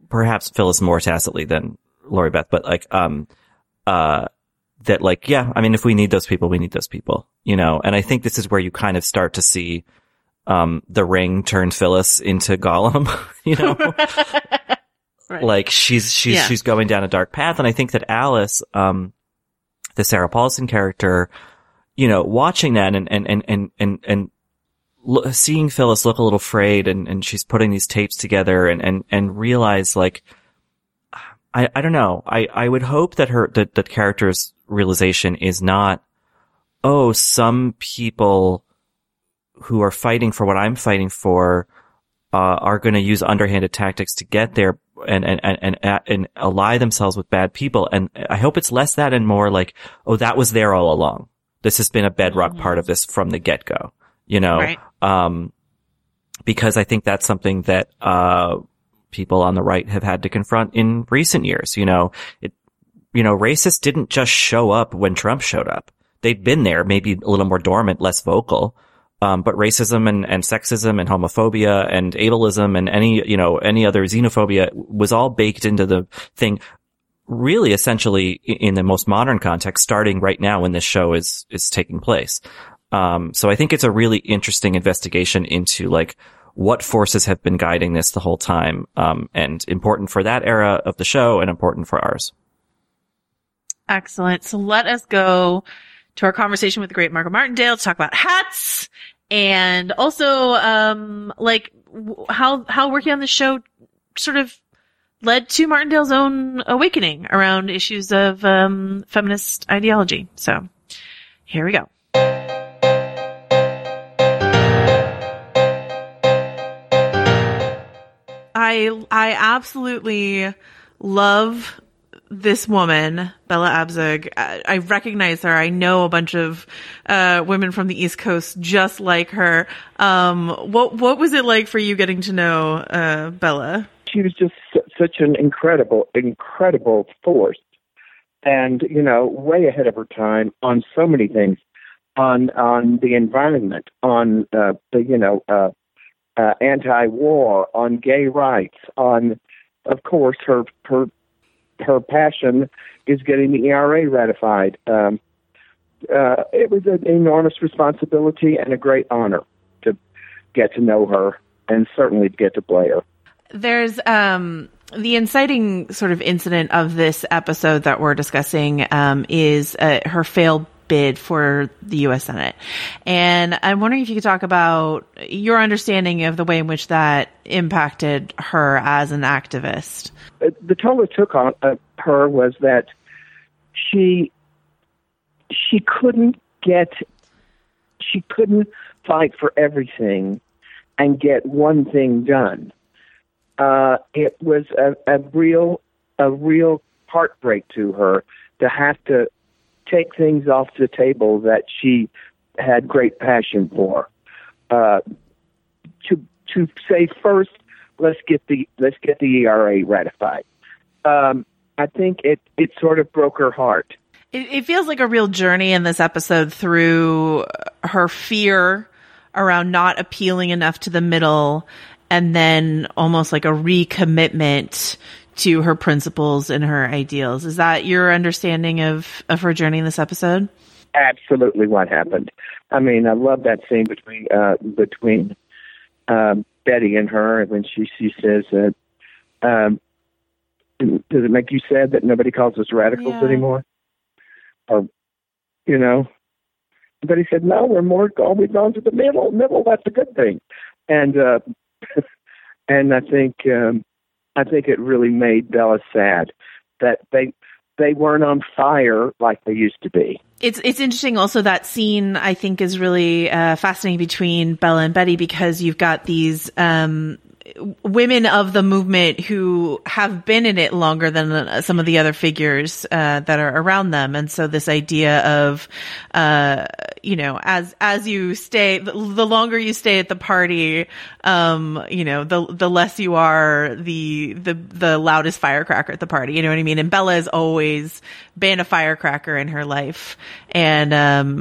Speaker 7: perhaps Phyllis more tacitly than Lori Beth, but like, um, uh, that like, yeah, I mean, if we need those people, we need those people, you know, and I think this is where you kind of start to see, um, the Ring turn Phyllis into Gollum, you know, right. Like she's, she's, yeah. she's going down a dark path. And I think that Alice, um, the Sarah Paulson character, you know, watching that and, and, and, and, and, and lo- seeing Phyllis look a little frayed and, and she's putting these tapes together and, and, and realize like, I, I don't know. I, I would hope that her, that, that character's realization is not, oh, some people who are fighting for what I'm fighting for, uh, are going to use underhanded tactics to get there and, and, and, and, and ally themselves with bad people. And I hope it's less that and more like, oh, that was there all along. This has been a bedrock mm-hmm. part of this from the get-go, you know, right. um, because I think that's something that, uh, people on the right have had to confront in recent years. You know, it, you know, racists didn't just show up when Trump showed up. They'd been there, maybe a little more dormant, less vocal. Um, but racism and, and sexism and homophobia and ableism and any, you know, any other xenophobia was all baked into the thing. Really, essentially, in the most modern context, starting right now when this show is, is taking place. Um, so I think it's a really interesting investigation into like what forces have been guiding this the whole time, um, and important for that era of the show and important for ours.
Speaker 6: Excellent. So let us go to our conversation with the great Margot Martindale to talk about hats and also, um, like how, how working on the show sort of led to Martindale's own awakening around issues of um, feminist ideology. So here we go. I I absolutely love this woman, Bella Abzug. I, I recognize her. I know a bunch of uh women from the East Coast just like her. Um, what what was it like for you getting to know uh Bella?
Speaker 11: She was just such an incredible, incredible force, and you know, way ahead of her time on so many things, on on the environment, on uh, the you know uh, uh, anti-war, on gay rights, on, of course, her her her passion is getting the E R A ratified. Um, uh, it was an enormous responsibility and a great honor to get to know her, and certainly to get to play her.
Speaker 6: There's um, the inciting sort of incident of this episode that we're discussing um, is uh, her failed bid for the U S Senate. And I'm wondering if you could talk about your understanding of the way in which that impacted her as an activist.
Speaker 11: Uh, the toll it took on uh, her was that she she couldn't get she couldn't fight for everything and get one thing done. Uh, it was a, a real, a real heartbreak to her to have to take things off the table that she had great passion for. Uh, to to say first, let's get the let's get the E R A ratified. Um, I think it it sort of broke her heart.
Speaker 6: It, it feels like a real journey in this episode through her fear around not appealing enough to the middle. And then almost like a recommitment to her principles and her ideals. Is that your understanding of, of her journey in this episode?
Speaker 11: Absolutely what happened. I mean, I love that scene between uh, between um, Betty and her when she, she says, that, um, does it make you sad that nobody calls us radicals yeah. anymore? Or, you know, Betty said, no, we're more always gone to the middle. Middle, that's a good thing. And, uh, and I think um, I think it really made Bella sad that they they weren't on fire like they used to be.
Speaker 6: It's it's interesting also that scene I think is really uh, fascinating between Bella and Betty because you've got these um, women of the movement who have been in it longer than some of the other figures uh, that are around them, and so this idea of uh, you know as as you stay, the, the longer you stay at the party, um, you know the the less you are the the the loudest firecracker at the party. You know what I mean? And Bella has always been a firecracker in her life, and um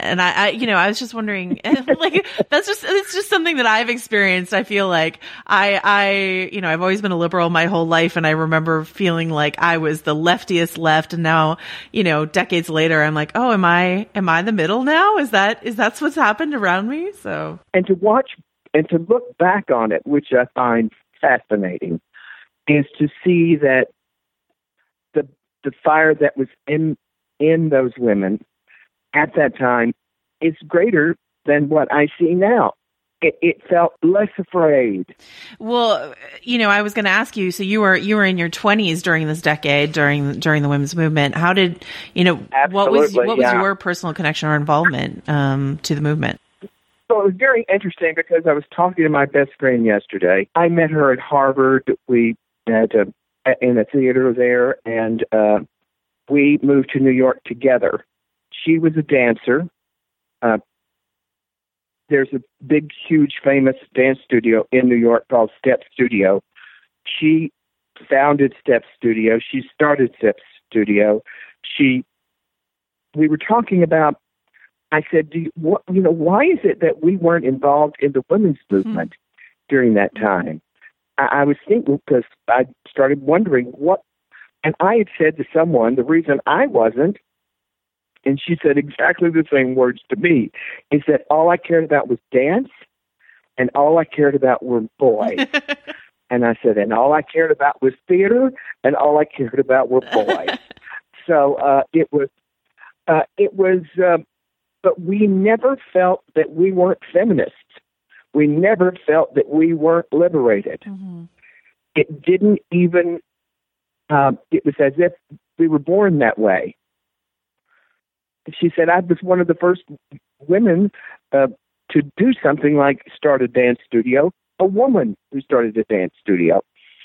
Speaker 6: and I, I, you know, I was just wondering, like, that's just, it's just something that I've experienced. I feel like I, I, you know, I've always been a liberal my whole life. And I remember feeling like I was the leftiest left. And now, you know, decades later, I'm like, oh, am I, am I the middle now? Is that, is that's what's happened around me? So,
Speaker 11: and to watch and to look back on it, which I find fascinating, is to see that the, the fire that was in, in those women at that time is greater than what I see now. It, it felt less afraid.
Speaker 6: Well, you know, I was going to ask you. So you were you were in your twenties during this decade, during during the women's movement. How did you know?
Speaker 11: Absolutely,
Speaker 6: what was what
Speaker 11: yeah.
Speaker 6: was your personal connection or involvement um, to the movement?
Speaker 11: So it was very interesting because I was talking to my best friend yesterday. I met her at Harvard. We had a, in a theater there, and uh, we moved to New York together. She was a dancer. Uh, there's a big, huge, famous dance studio in New York called Step Studio. She founded Step Studio. She started Step Studio. She, we were talking about, I said, do you, what, you know, why is it that we weren't involved in the women's movement mm-hmm. during that time? I, I was thinking, because I started wondering what, and I had said to someone, the reason I wasn't, and she said exactly the same words to me, is that all I cared about was dance, and all I cared about were boys. And I said, and all I cared about was theater, and all I cared about were boys. So uh, it was, uh, it was, uh, but we never felt that we weren't feminists. We never felt that we weren't liberated. Mm-hmm. It didn't even, um, it was as if we were born that way. She said, I was one of the first women uh, to do something like start a dance studio, a woman who started a dance studio.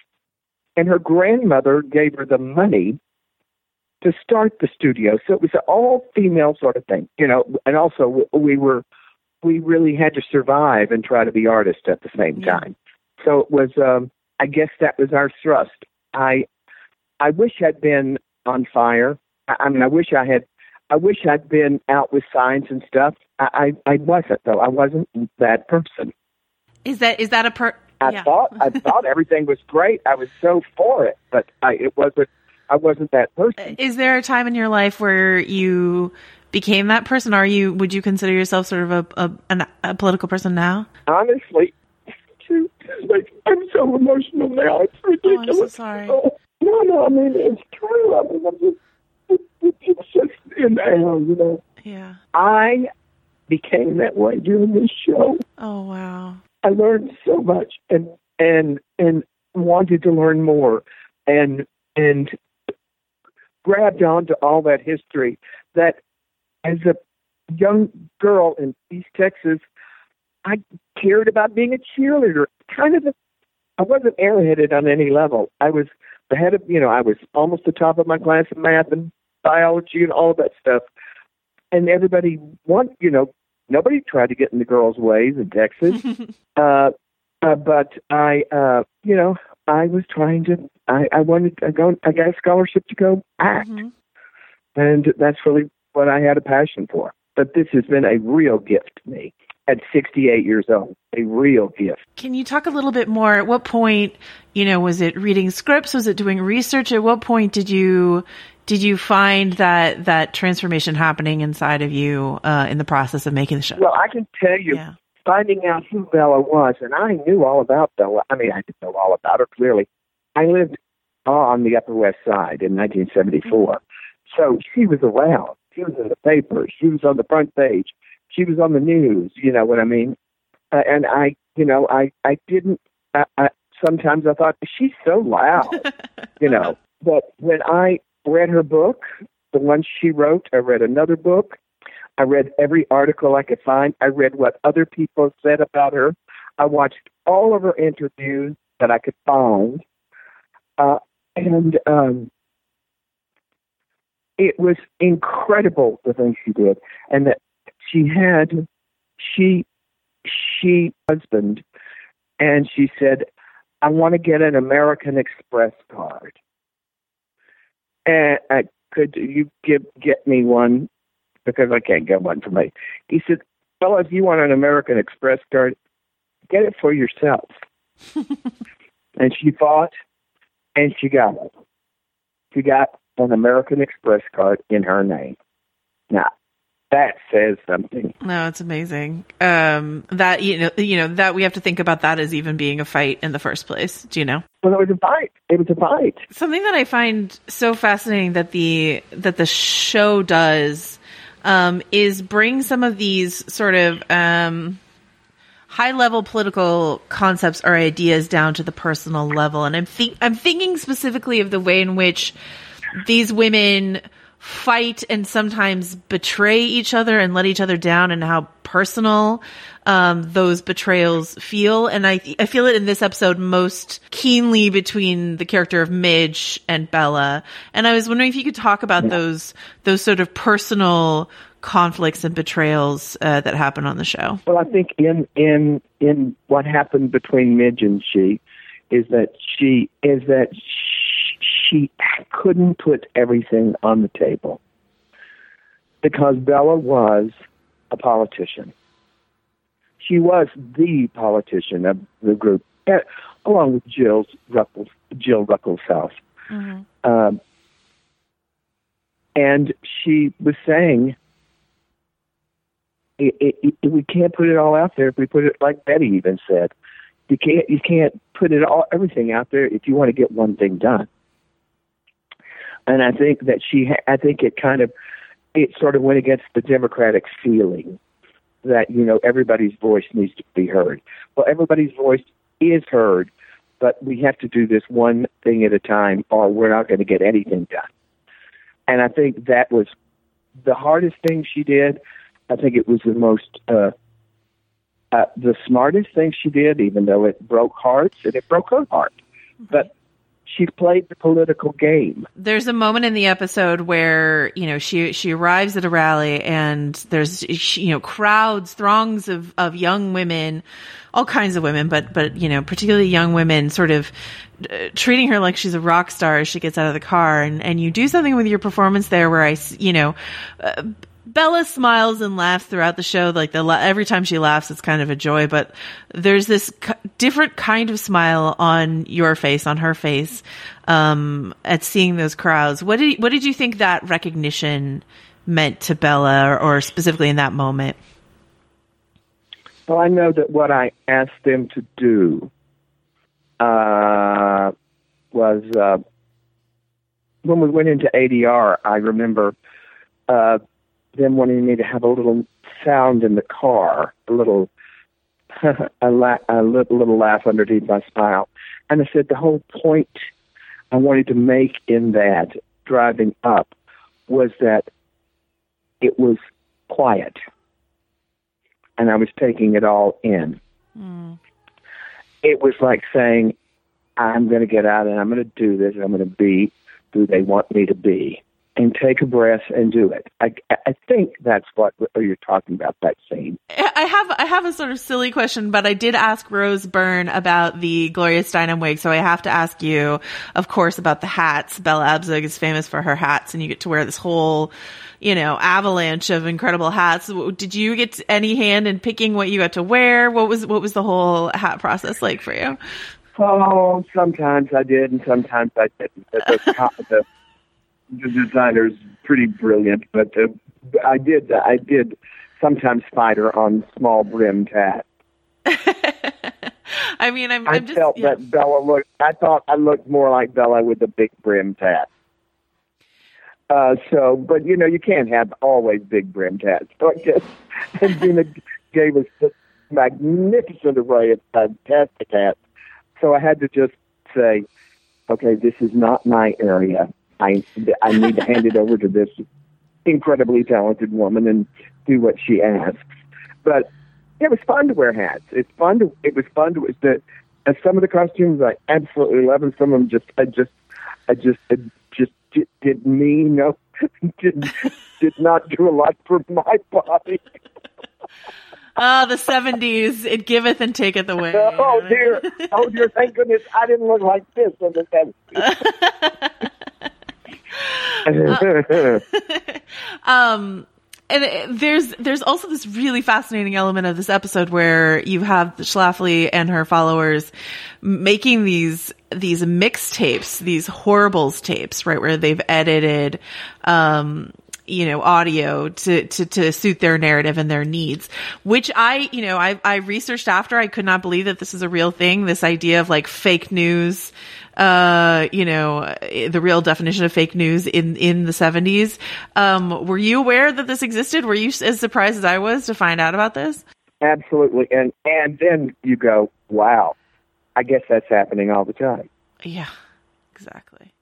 Speaker 11: And her grandmother gave her the money to start the studio. So it was an all-female sort of thing, you know, and also we were, we really had to survive and try to be artists at the same
Speaker 6: yeah.
Speaker 11: time. So it was, um, I guess that was our thrust. I, I wish I'd been on fire. I, I mean, I wish I had, I wish I'd been out with signs and stuff. I, I, I wasn't, though. I wasn't that person.
Speaker 6: Is that is that a per?
Speaker 11: I
Speaker 6: yeah.
Speaker 11: thought I thought everything was great. I was so for it, but I, it wasn't. I wasn't that person.
Speaker 6: Is there a time in your life where you became that person? Are you? Would you consider yourself sort of a a, an, a political person now?
Speaker 11: Honestly, like, I'm so emotional now. It's ridiculous.
Speaker 6: Oh, I'm so sorry.
Speaker 11: Oh, no, no. I mean, it's true. I mean, I'm just. It's just in the air, you know.
Speaker 6: Yeah.
Speaker 11: I became that way during this show.
Speaker 6: Oh, wow.
Speaker 11: I learned so much and and and wanted to learn more and and grabbed onto all that history that as a young girl in East Texas, I cared about being a cheerleader. Kind of, a, I wasn't airheaded on any level. I was the head of, you know, I was almost the top of my class in math and biology and all that stuff. And everybody want, you know, nobody tried to get in the girls' ways in Texas. uh, uh, but I, uh, you know, I was trying to, I, I wanted to go, I got a scholarship to go act. Mm-hmm. And that's really what I had a passion for. But this has been a real gift to me at sixty-eight years old, a real gift.
Speaker 6: Can you talk a little bit more? At what point, you know, was it reading scripts? Was it doing research? At what point did you, did you find that, that transformation happening inside of you uh, in the process of making the show?
Speaker 11: Well, I can tell you, yeah. finding out who Bella was, and I knew all about Bella. I mean, I didn't know all about her, clearly. I lived on the Upper West Side in nineteen seventy-four. Mm-hmm. So she was around. She was in the papers. She was on the front page. She was on the news. You know what I mean? Uh, and I, you know, I, I didn't, I, I, sometimes I thought, she's so loud, you know. But when I read her book, the one she wrote, I read another book. I read every article I could find. I read what other people said about her. I watched all of her interviews that I could find. Uh, and um, it was incredible, the things she did. And that she had, she, she husband, and she said, I want to get an American Express card. And I, could you give get me one? because I can't get one for me. He said, well, if you want an American Express card, get it for yourself. And she fought, and she got it. She got an American Express card in her name. Now, that says something.
Speaker 6: No, it's amazing. Um, that you know, you know that we have to think about that as even being a fight in the first place. Do you know?
Speaker 11: Well, it was a fight. It was a fight.
Speaker 6: Something that I find so fascinating that the that the show does um, is bring some of these sort of um, high level political concepts or ideas down to the personal level, and I'm think I'm thinking specifically of the way in which these women fight and sometimes betray each other and let each other down, and how personal um, those betrayals feel. And I I feel it in this episode most keenly between the character of Midge and Bella. And I was wondering if you could talk about yeah. those those sort of personal conflicts and betrayals uh, that happen on the show.
Speaker 11: Well, I think in in in what happened between Midge and she is that she is that she, she couldn't put everything on the table because Bella was a politician. She was the politician of the group, along with Jill's Ruckles, Jill Ruckelshaus. Mm-hmm. Um, and she was saying, it, it, it, we can't put it all out there if we put it, like Betty even said, you can't you can't put it all everything out there if you want to get one thing done. And I think that she, ha- I think it kind of, it sort of went against the Democratic feeling that, you know, everybody's voice needs to be heard. Well, everybody's voice is heard, but we have to do this one thing at a time or we're not going to get anything done. And I think that was the hardest thing she did. I think it was the most, uh, uh, the smartest thing she did, even though it broke hearts, and it broke her heart. But she played the political game.
Speaker 6: There's a moment in the episode where, you know, she she arrives at a rally and there's, you know, crowds, throngs of, of young women, all kinds of women, but, but you know, particularly young women sort of uh, treating her like she's a rock star as she gets out of the car. And, and you do something with your performance there where I, you know, uh, Bella smiles and laughs throughout the show. Like the every time she laughs, it's kind of a joy. But there's this c- different kind of smile on your face, on her face, um, at seeing those crowds. What did what did you think that recognition meant to Bella, or, or specifically in that moment?
Speaker 11: Well, I know that what I asked them to do uh, was uh, when we went into A D R. I remember. Uh, them wanting me to have a little sound in the car, a little a, la- a little, little laugh underneath my smile. And I said the whole point I wanted to make in that driving up was that it was quiet. And I was taking it all in. Mm. It was like saying, I'm going to get out and I'm going to do this. And I'm going to be who they want me to be. And take a breath and do it. I, I think that's what you're talking about, that scene.
Speaker 6: I have I have a sort of silly question, but I did ask Rose Byrne about the Gloria Steinem wig, so I have to ask you, of course, about the hats. Bella Abzug is famous for her hats, and you get to wear this whole, you know, avalanche of incredible hats. Did you get any hand in picking what you got to wear? What was what was the whole hat process like for you?
Speaker 11: Oh, sometimes I did, and sometimes I didn't. The, the, The designer's pretty brilliant, but uh, I did I did sometimes fight her on small brimmed hats.
Speaker 6: I mean, I'm,
Speaker 11: I
Speaker 6: I'm just,
Speaker 11: felt
Speaker 6: yeah.
Speaker 11: that Bella looked. I thought I looked more like Bella with the big brimmed hat. Uh, so, but you know, you can't have always big brimmed hats. So I guess and Gina gave us this magnificent array of fantastic hats. So I had to just say, okay, this is not my area. I I need to hand it over to this incredibly talented woman and do what she asks. But it was fun to wear hats. It's fun to. It was fun to. The, and some of the costumes I absolutely love, and some of them just I just I just I just did, did me no did did not do a lot for my body.
Speaker 6: Ah, oh, the seventies, it giveth and taketh away.
Speaker 11: Oh dear, oh dear, thank goodness I didn't look like this in the seventies.
Speaker 6: uh, um, and it, there's there's also this really fascinating element of this episode where you have Schlafly and her followers making these these mixtapes, these horribles tapes, right, where they've edited, um, you know, audio to, to, to suit their narrative and their needs, which I, you know, I, I researched after. I could not believe that this is a real thing. This idea of like fake news, uh, you know, the real definition of fake news in, in the seventies. Um, were you aware that this existed? Were you as surprised as I was to find out about this?
Speaker 11: Absolutely. And, and then you go, wow, I guess that's happening all the time.
Speaker 6: Yeah, exactly.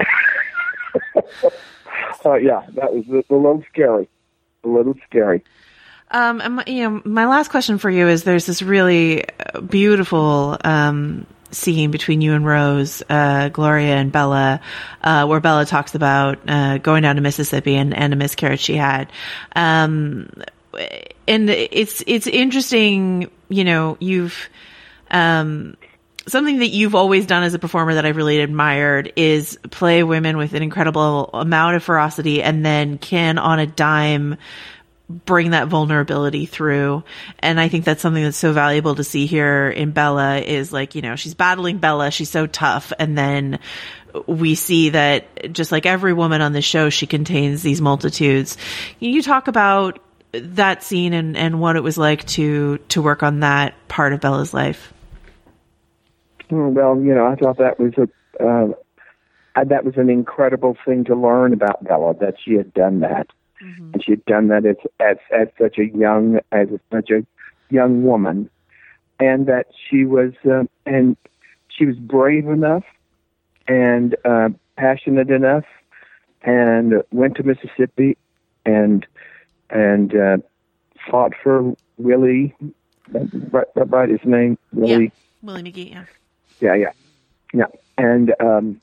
Speaker 11: Uh, yeah, that was a, a little scary. A little scary.
Speaker 6: Um, and my, you know, my last question for you is: there's this really beautiful um, scene between you and Rose, uh, Gloria, and Bella, uh, where Bella talks about uh, going down to Mississippi and, and a miscarriage she had. Um, and it's it's interesting. You know, you've um, something that you've always done as a performer that I've really admired is play women with an incredible amount of ferocity and then can on a dime bring that vulnerability through. And I think that's something that's so valuable to see here in Bella is like, you know, she's battling Bella. She's so tough. And then we see that just like every woman on the show, she contains these multitudes. Can you talk about that scene and, and what it was like to, to work on that part of Bella's life?
Speaker 11: Well, you know, I thought that was a uh, that was an incredible thing to learn about Bella, that she had done that, mm-hmm. and she had done that as as as such a young as such a young woman, and that she was uh, and she was brave enough and uh, passionate enough, and went to Mississippi and and uh, fought for Willie, right, right his name, Willie.
Speaker 6: Yeah. Willie McGee, yeah.
Speaker 11: Yeah, yeah, yeah, and um,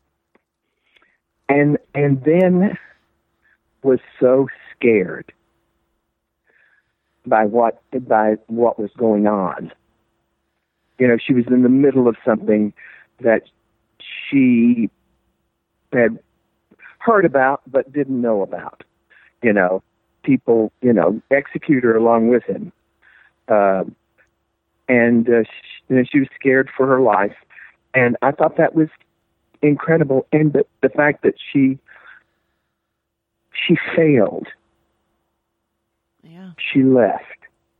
Speaker 11: and and then was so scared by what by what was going on. You know, she was in the middle of something that she had heard about but didn't know about. You know, people, you know, execute her along with him, uh, and. Uh, she, You know, she was scared for her life, and I thought that was incredible. And the, the fact that she she failed,
Speaker 6: yeah,
Speaker 11: she left,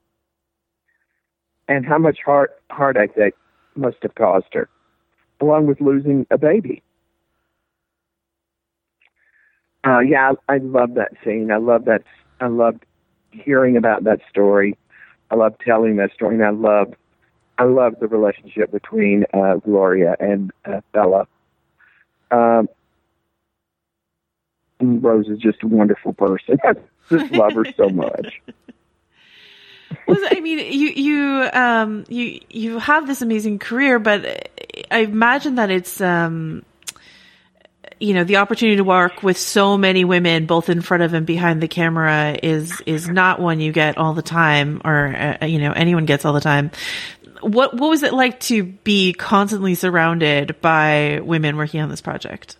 Speaker 11: and how much heart heartache that must have caused her, along with losing a baby. Uh, yeah, I, I love that scene. I love that. I loved hearing about that story. I love telling that story, and I love. I love the relationship between uh, Gloria and uh, Bella. Um, and Rose is just a wonderful person. I just love her so much.
Speaker 6: Well, I mean, you you um you you have this amazing career, but I imagine that it's um you know, the opportunity to work with so many women, both in front of and behind the camera, is is not one you get all the time, or uh, you know, anyone gets all the time. What what was it like to be constantly surrounded by women working on this project?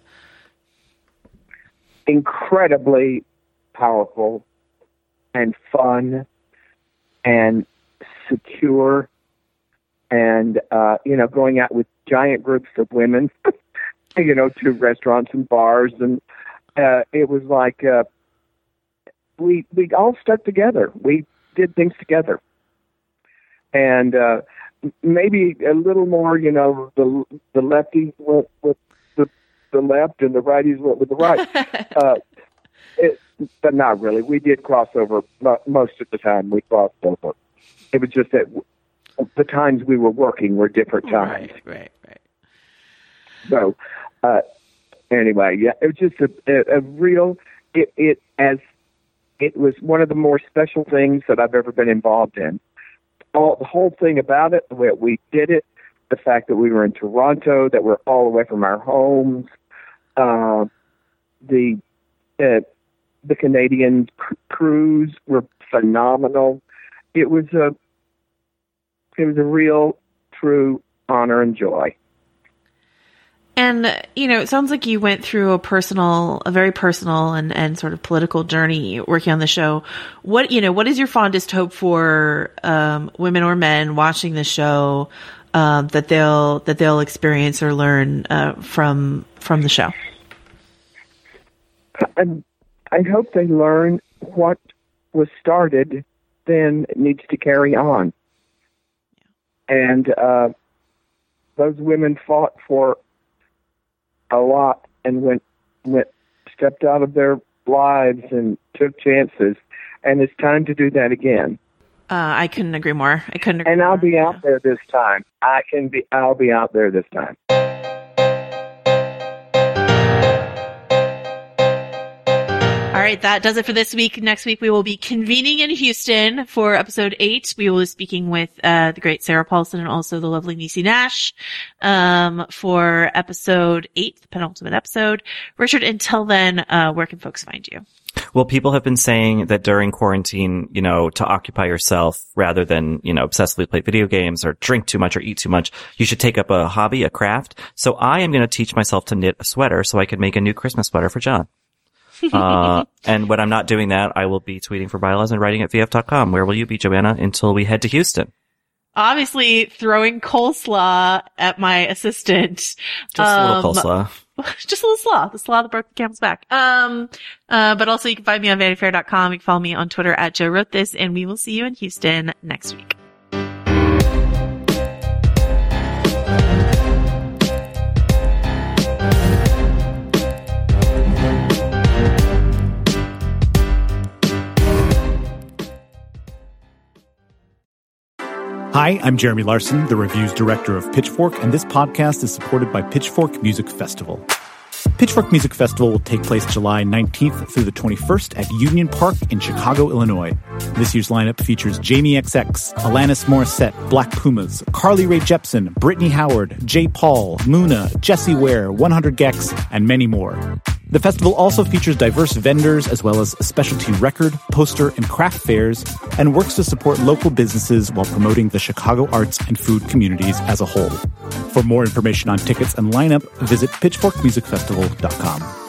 Speaker 11: Incredibly powerful and fun and secure, and uh, you know, going out with giant groups of women, you know, to restaurants and bars, and uh, it was like uh, we we all stuck together. We did things together, and. Uh, Maybe a little more, you know, the the lefties went with the the left and the righties went with the right. uh, it, but not really. We did cross over most of the time. We crossed over. It was just that the times we were working were different times.
Speaker 6: Right, right, right.
Speaker 11: So, uh, anyway, yeah, it was just a, a, a real. It, it as it was one of the more special things that I've ever been involved in. All, the whole thing about it, the way we did it, the fact that we were in Toronto, that we're all away from our homes, uh, the uh, the Canadian cr- crews were phenomenal. It was a it was a real, true honor and joy.
Speaker 6: And, you know, it sounds like you went through a personal, a very personal and, and sort of political journey working on the show. What, you know, what is your fondest hope for, um, women or men watching the show, um, that they'll, that they'll experience or learn, uh, from, from the show?
Speaker 11: I, I hope they learn what was started, then needs to carry on. And, uh, those women fought for a lot and went, went, stepped out of their lives and took chances. And it's time to do that again.
Speaker 6: Uh, I couldn't agree more. I couldn't agree
Speaker 11: And I'll
Speaker 6: more.
Speaker 11: be out there this time. I can be, I'll be out there this time.
Speaker 6: All right, that does it for this week. Next week, we will be convening in Houston for episode eight. We will be speaking with uh the great Sarah Paulson and also the lovely Niecy Nash um for episode eight, the penultimate episode. Richard, until then, uh where can folks find you?
Speaker 7: Well, people have been saying that during quarantine, you know, to occupy yourself rather than, you know, obsessively play video games or drink too much or eat too much, you should take up a hobby, a craft. So I am going to teach myself to knit a sweater so I can make a new Christmas sweater for John. uh, and when I'm not doing that, I will be tweeting for bylaws and writing at V F dot com. Where will you be, Joanna, until we head to Houston?
Speaker 6: Obviously, throwing coleslaw at my assistant.
Speaker 7: Just a little coleslaw.
Speaker 6: Just a little slaw. The slaw that broke the camel's back. Um, uh, but also you can find me on vanity fair dot com. You can follow me on Twitter at Joe Wrote This, and we will see you in Houston next week.
Speaker 12: Hi, I'm Jeremy Larson, the reviews director of Pitchfork, and this podcast is supported by Pitchfork Music Festival. Pitchfork Music Festival will take place July nineteenth through the twenty-first at Union Park in Chicago, Illinois. This year's lineup features Jamie X X, Alanis Morissette, Black Pumas, Carly Rae Jepsen, Brittany Howard, J. Paul, Muna, Jessie Ware, one hundred gecs, and many more. The festival also features diverse vendors as well as specialty record, poster, and craft fairs, and works to support local businesses while promoting the Chicago arts and food communities as a whole. For more information on tickets and lineup, visit pitchfork music festival dot com.